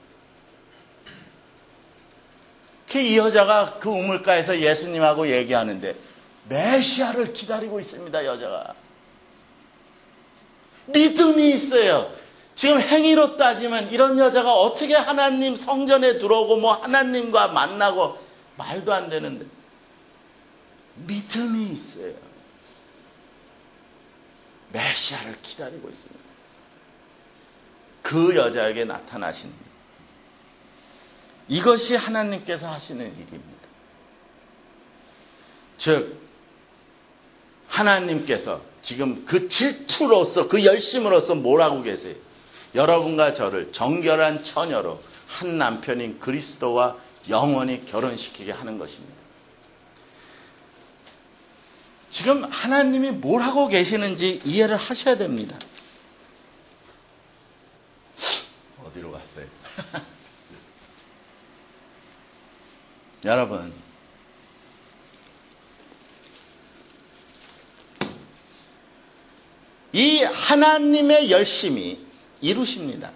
S1: 이 여자가 그 우물가에서 예수님하고 얘기하는데 메시아를 기다리고 있습니다. 여자가 믿음이 있어요. 지금 행위로 따지면 이런 여자가 어떻게 하나님 성전에 들어오고 뭐 하나님과 만나고, 말도 안 되는데 믿음이 있어요. 메시아를 기다리고 있습니다. 그 여자에게 나타나신 이것이 하나님께서 하시는 일입니다. 즉 하나님께서 지금 그 질투로서, 그 열심으로서 뭘 하고 계세요? 여러분과 저를 정결한 처녀로 한 남편인 그리스도와 영원히 결혼시키게 하는 것입니다. 지금 하나님이 뭘 하고 계시는지 이해를 하셔야 됩니다. 어디로 갔어요? 여러분, 이 하나님의 열심이 이루십니다.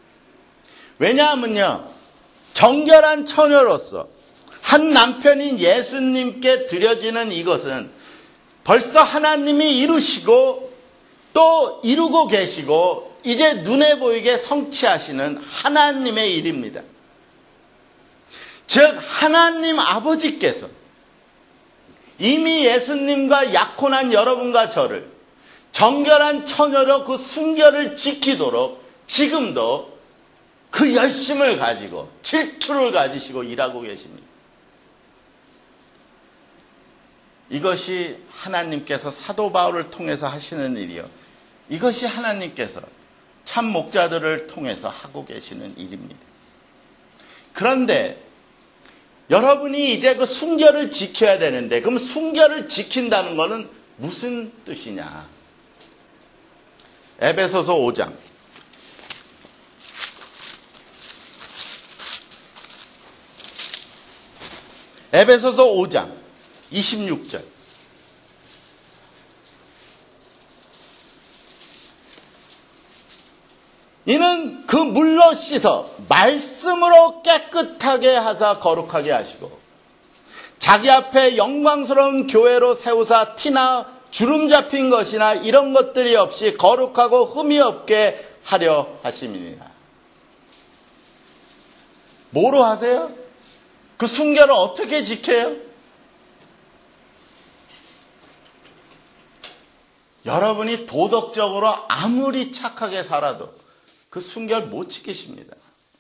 S1: 왜냐하면요, 정결한 처녀로서 한 남편인 예수님께 드려지는 이것은 벌써 하나님이 이루시고 또 이루고 계시고 이제 눈에 보이게 성취하시는 하나님의 일입니다. 즉 하나님 아버지께서 이미 예수님과 약혼한 여러분과 저를 정결한 처녀로 그 순결을 지키도록 지금도 그 열심을 가지고 질투를 가지시고 일하고 계십니다. 이것이 하나님께서 사도 바울을 통해서 하시는 일이요, 이것이 하나님께서 참 목자들을 통해서 하고 계시는 일입니다. 그런데 여러분이 이제 그 순결을 지켜야 되는데, 그럼 순결을 지킨다는 것은 무슨 뜻이냐? 에베소서 5장. 에베소서 5장 26절. 이는 그 물로 씻어 말씀으로 깨끗하게 하사 거룩하게 하시고 자기 앞에 영광스러운 교회로 세우사 티나 주름 잡힌 것이나 이런 것들이 없이 거룩하고 흠이 없게 하려 하심이니라. 뭐로 하세요? 그 순결을 어떻게 지켜요? 여러분이 도덕적으로 아무리 착하게 살아도 그 순결 못 지키십니다.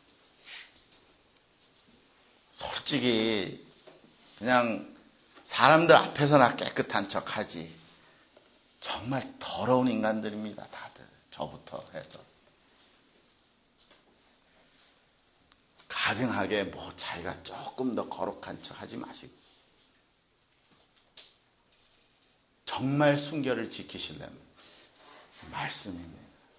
S1: 솔직히 그냥 사람들 앞에서나 깨끗한 척하지. 정말 더러운 인간들입니다. 다들. 저부터 해서. 가증하게 뭐 자기가 조금 더 거룩한 척 하지 마시고. 정말 순결을 지키시려면 말씀입니다.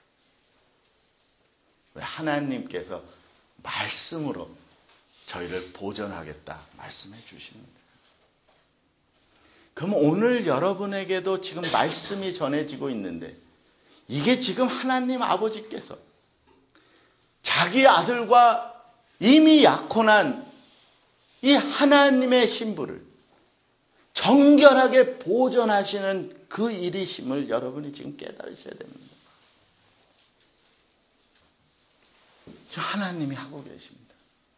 S1: 왜 하나님께서 말씀으로 저희를 보존하겠다 말씀해 주십니다. 그럼 오늘 여러분에게도 지금 말씀이 전해지고 있는데 이게 지금 하나님 아버지께서 자기 아들과 이미 약혼한 이 하나님의 신부를 정결하게 보존하시는 그 일이심을 여러분이 지금 깨달으셔야 됩니다. 저 하나님이 하고 계십니다.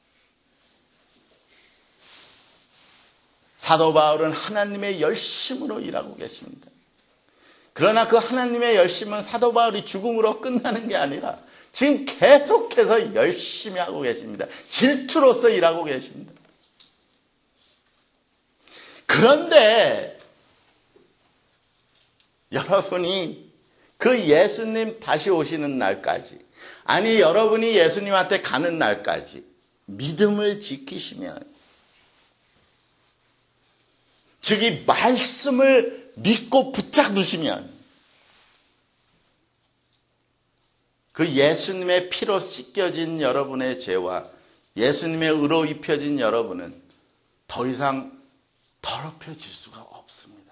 S1: 사도 바울은 하나님의 열심으로 일하고 계십니다. 그러나 그 하나님의 열심은 사도 바울이 죽음으로 끝나는 게 아니라 지금 계속해서 열심히 하고 계십니다. 질투로서 일하고 계십니다. 그런데 여러분이 그 예수님 다시 오시는 날까지, 아니 여러분이 예수님한테 가는 날까지 믿음을 지키시면, 즉 이 말씀을 믿고 붙잡으시면 그 예수님의 피로 씻겨진 여러분의 죄와 예수님의 의로 입혀진 여러분은 더 이상 더럽혀질 수가 없습니다.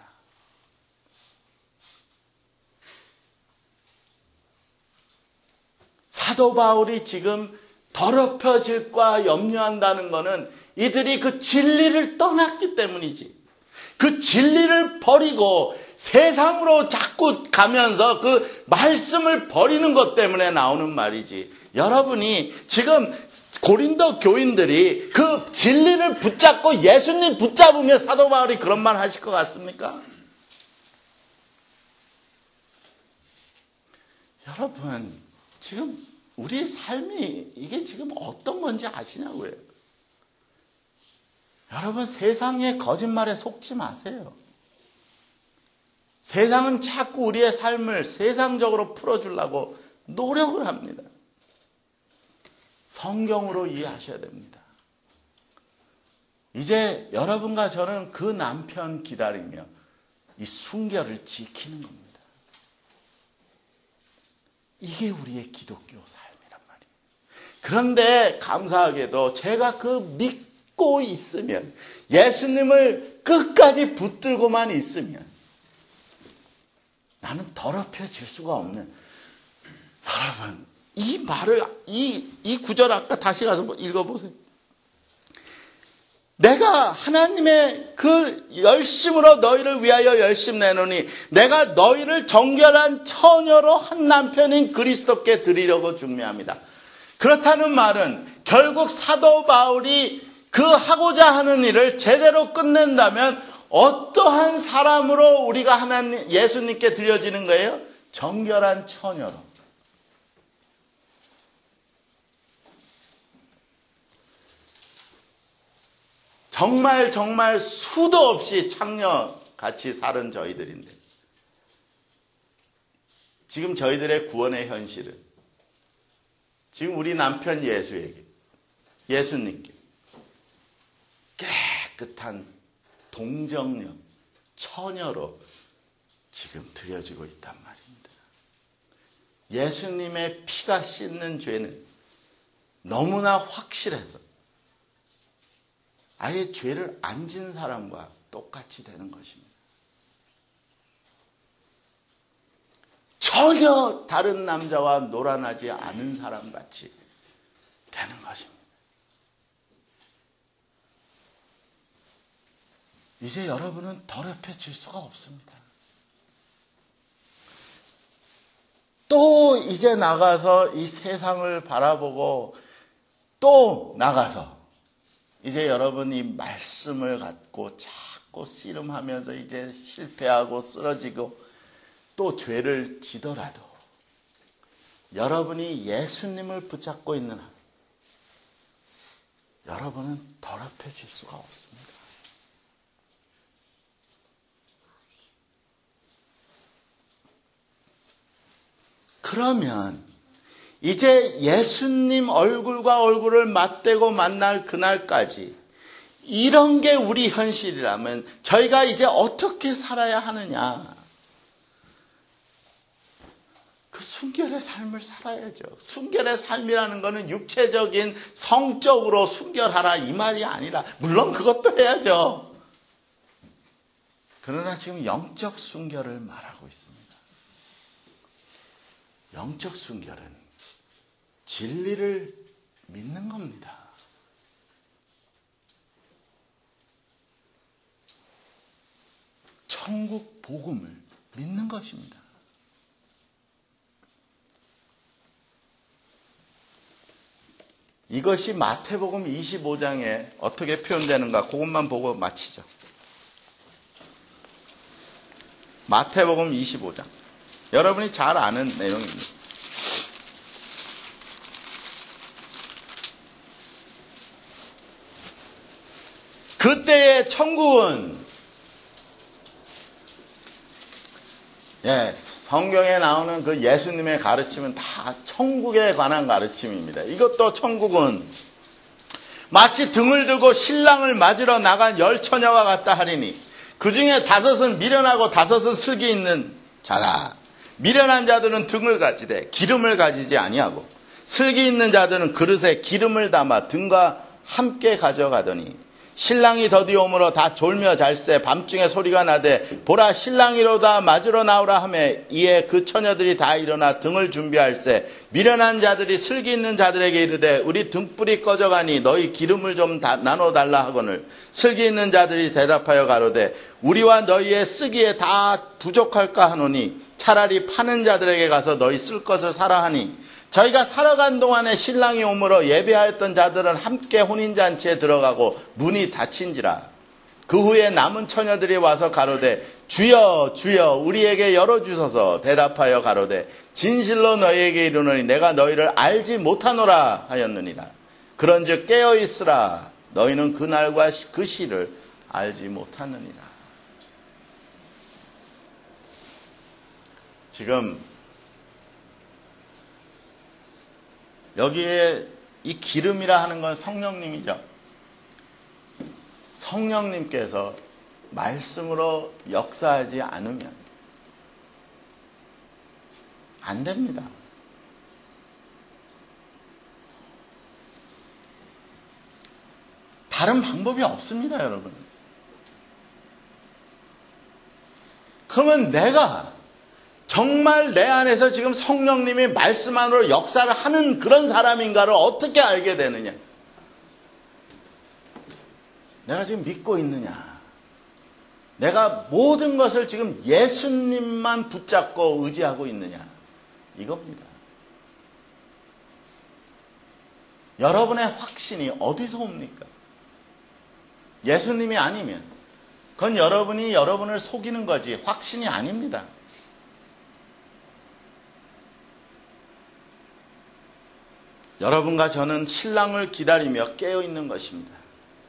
S1: 사도 바울이 지금 더럽혀질까 염려한다는 것은 이들이 그 진리를 떠났기 때문이지. 그 진리를 버리고 세상으로 자꾸 가면서 그 말씀을 버리는 것 때문에 나오는 말이지. 여러분이 지금 고린도 교인들이 그 진리를 붙잡고 예수님 붙잡으면 사도 바울이 그런 말 하실 것 같습니까? 여러분, 지금 우리 삶이 이게 지금 어떤 건지 아시냐고요. 여러분, 세상의 거짓말에 속지 마세요. 세상은 자꾸 우리의 삶을 세상적으로 풀어주려고 노력을 합니다. 성경으로 이해하셔야 됩니다. 이제 여러분과 저는 그 남편 기다리며 이 순결을 지키는 겁니다. 이게 우리의 기독교 삶이란 말이에요. 그런데 감사하게도 제가 그 믿고 있으면, 예수님을 끝까지 붙들고만 있으면 나는 더럽혀질 수가 없는, 여러분 이 말을, 이 구절 아까 다시 가서 읽어보세요. 내가 하나님의 그 열심으로 너희를 위하여 열심 내노니 내가 너희를 정결한 처녀로 한 남편인 그리스도께 드리려고 중매합니다. 그렇다는 말은 결국 사도 바울이 그 하고자 하는 일을 제대로 끝낸다면 어떠한 사람으로 우리가 하나님, 예수님께 드려지는 거예요? 정결한 처녀로. 정말 수도 없이 창녀같이 사는 저희들인데, 지금 저희들의 구원의 현실은 지금 우리 남편 예수님께 깨끗한 동정녀, 처녀로 지금 드려지고 있단 말입니다. 예수님의 피가 씻는 죄는 너무나 확실해서 아예 죄를 안 진 사람과 똑같이 되는 것입니다. 전혀 다른 남자와 놀아나지 않은 사람같이 되는 것입니다. 이제 여러분은 더럽혀질 수가 없습니다. 또 이제 나가서 이 세상을 바라보고 또 나가서 이제 여러분이 말씀을 갖고 자꾸 씨름하면서 이제 실패하고 쓰러지고 또 죄를 지더라도 여러분이 예수님을 붙잡고 있는 한 여러분은 더럽혀질 수가 없습니다. 그러면 이제 예수님 얼굴과 얼굴을 맞대고 만날 그날까지 이런 게 우리 현실이라면 저희가 이제 어떻게 살아야 하느냐? 그 순결의 삶을 살아야죠. 순결의 삶이라는 것은 육체적인 성적으로 순결하라 이 말이 아니라 물론 그것도 해야죠. 그러나 지금 영적 순결을 말하고 있습니다. 영적 순결은 진리를 믿는 겁니다. 천국 복음을 믿는 것입니다. 이것이 마태복음 25장에 어떻게 표현되는가 그것만 보고 마치죠. 마태복음 25장. 여러분이 잘 아는 내용입니다. 그때의 천국은 성경에 나오는 그 예수님의 가르침은 다 천국에 관한 가르침입니다. 이것도 천국은 마치 등을 들고 신랑을 맞으러 나간 10처녀와 같다 하리니 그 중에 5은 미련하고 5은 슬기 있는 자라. 미련한 자들은 등을 가지되 기름을 가지지 아니하고 슬기 있는 자들은 그릇에 기름을 담아 등과 함께 가져가더니 신랑이 더디오므로 다 졸며 잘새 밤중에 소리가 나되 보라 신랑이로다 맞으러 나오라 하매 이에 그 처녀들이 다 일어나 등을 준비할새 미련한 자들이 슬기 있는 자들에게 이르되 우리 등불이 꺼져가니 너희 기름을 좀 나눠달라 하거늘 슬기 있는 자들이 대답하여 가로되 우리와 너희의 쓰기에 다 부족할까 하노니 차라리 파는 자들에게 가서 너희 쓸 것을 사라 하니 저희가 살아간 동안에 신랑이 오므로 예배하였던 자들은 함께 혼인잔치에 들어가고 문이 닫힌지라. 그 후에 남은 처녀들이 와서 가로되 주여 주여 우리에게 열어주소서. 대답하여 가로되 진실로 너희에게 이르노니 내가 너희를 알지 못하노라 하였느니라. 그런즉 깨어있으라. 너희는 그날과 그 시를 알지 못하느니라. 지금 여기에 이 기름이라 하는 건 성령님이죠. 성령님께서 말씀으로 역사하지 않으면 안 됩니다. 다른 방법이 없습니다, 여러분. 그러면 내가 정말 내 안에서 지금 성령님이 말씀 안으로 역사를 하는 그런 사람인가를 어떻게 알게 되느냐? 내가 지금 믿고 있느냐? 내가 모든 것을 지금 예수님만 붙잡고 의지하고 있느냐? 이겁니다. 여러분의 확신이 어디서 옵니까? 예수님이 아니면 그건 여러분이 여러분을 속이는 거지 확신이 아닙니다. 여러분과 저는 신랑을 기다리며 깨어있는 것입니다.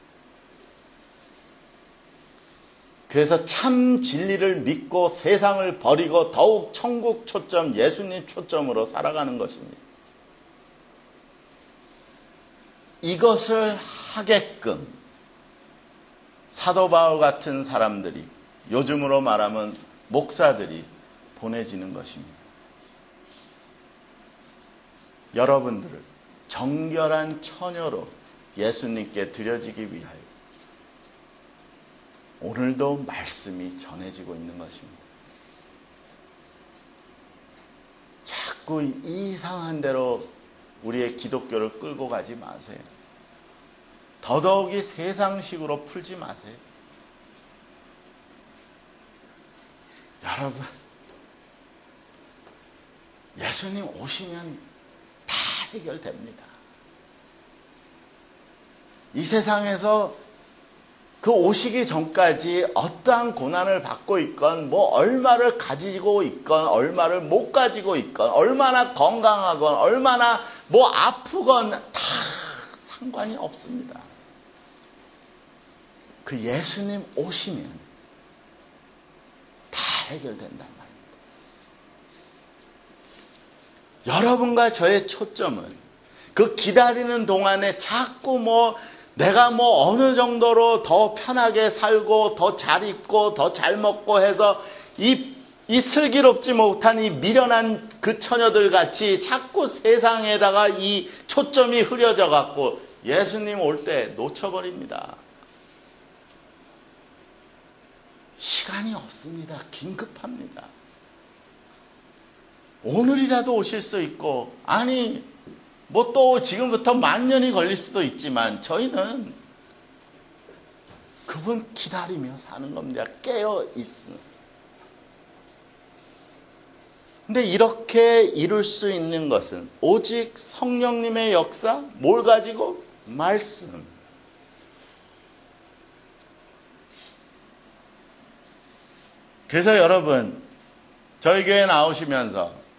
S1: 그래서 참 진리를 믿고 세상을 버리고 더욱 천국 초점, 예수님 초점으로 살아가는 것입니다. 이것을 하게끔 사도 바울 같은 사람들이, 요즘으로 말하면 목사들이 보내지는 것입니다. 여러분들을 정결한 처녀로 예수님께 드려지기 위하여 오늘도 말씀이 전해지고 있는 것입니다. 자꾸 이상한 대로 우리의 기독교를 끌고 가지 마세요. 더더욱이 세상식으로 풀지 마세요. 예수님 오시면 다 해결됩니다. 이 세상에서 그 오시기 전까지 어떠한 고난을 받고 있건, 뭐 얼마를 가지고 있건, 얼마를 못 가지고 있건, 얼마나 건강하건, 얼마나 뭐 아프건 다 상관이 없습니다. 그 예수님 오시면 다 해결된단 말입니다. 여러분과 저의 초점은 그 기다리는 동안에 자꾸 내가 어느 정도로 더 편하게 살고 더 잘 입고 더 잘 먹고 해서 이 슬기롭지 못한 이 미련한 그 처녀들 같이 자꾸 세상에다가 이 초점이 흐려져 갖고 예수님 올 때 놓쳐버립니다. 시간이 없습니다. 긴급합니다. 오늘이라도 오실 수 있고, 아니 또 지금부터 만년이 걸릴 수도 있지만 저희는 그분 기다리며 사는 겁니다. 깨어 있으면. 근데 이렇게 이룰 수 있는 것은 오직 성령님의 역사, 뭘 가지고? 말씀. 그래서 여러분, 저희 교회 나오시면서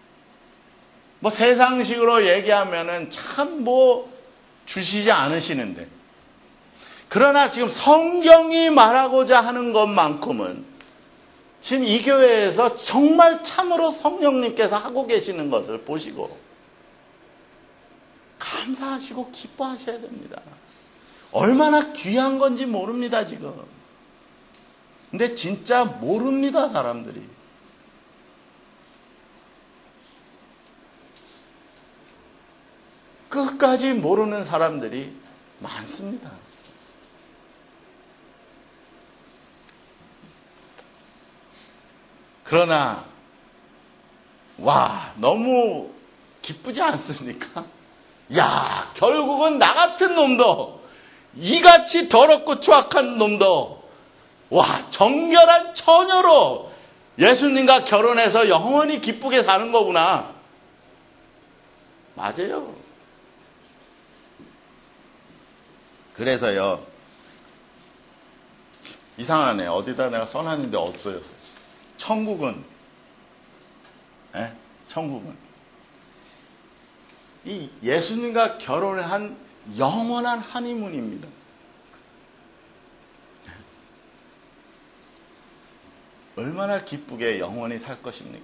S1: 세상식으로 얘기하면은 참 주시지 않으시는데, 그러나 지금 성경이 말하고자 하는 것만큼은 지금 이 교회에서 정말 참으로 성령님께서 하고 계시는 것을 보시고 감사하시고 기뻐하셔야 됩니다. 얼마나 귀한 건지 모릅니다, 지금. 근데 진짜 모릅니다, 사람들이. 끝까지 모르는 사람들이 많습니다. 그러나 너무 기쁘지 않습니까? 야, 결국은 나 같은 놈도, 이같이 더럽고 추악한 놈도 정결한 처녀로 예수님과 결혼해서 영원히 기쁘게 사는 거구나. 맞아요. 그래서요, 이상하네. 어디다 내가 써놨는데 없어졌어요. 천국은 이 예수님과 결혼을 한 영원한 하니문입니다. 얼마나 기쁘게 영원히 살 것입니까?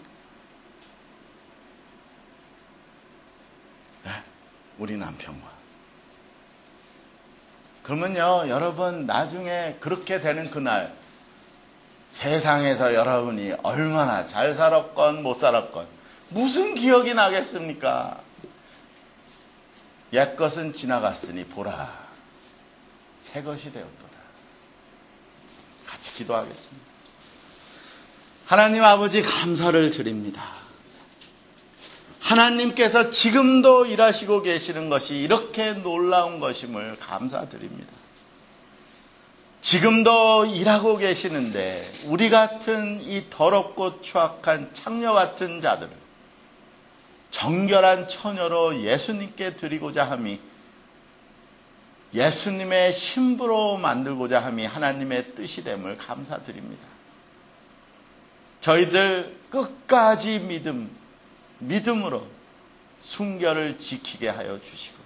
S1: 우리 남편과. 그러면요, 여러분, 나중에 그렇게 되는 그날, 세상에서 여러분이 얼마나 잘 살았건 못 살았건 무슨 기억이 나겠습니까? 옛것은 지나갔으니 보라, 새 것이 되었도다. 같이 기도하겠습니다. 하나님 아버지, 감사를 드립니다. 하나님께서 지금도 일하시고 계시는 것이 이렇게 놀라운 것임을 감사드립니다. 지금도 일하고 계시는데 우리 같은 이 더럽고 추악한 창녀 같은 자들을 정결한 처녀로 예수님께 드리고자 함이, 예수님의 신부로 만들고자 함이 하나님의 뜻이 됨을 감사드립니다. 저희들 끝까지 믿음으로 순결을 지키게 하여 주시고,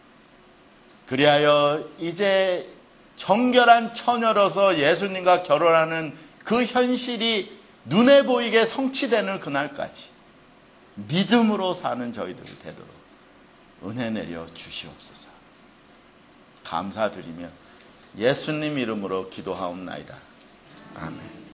S1: 그리하여 이제 정결한 처녀로서 예수님과 결혼하는 그 현실이 눈에 보이게 성취되는 그날까지 믿음으로 사는 저희들이 되도록 은혜 내려 주시옵소서. 감사드리며 예수님 이름으로 기도하옵나이다. 아멘.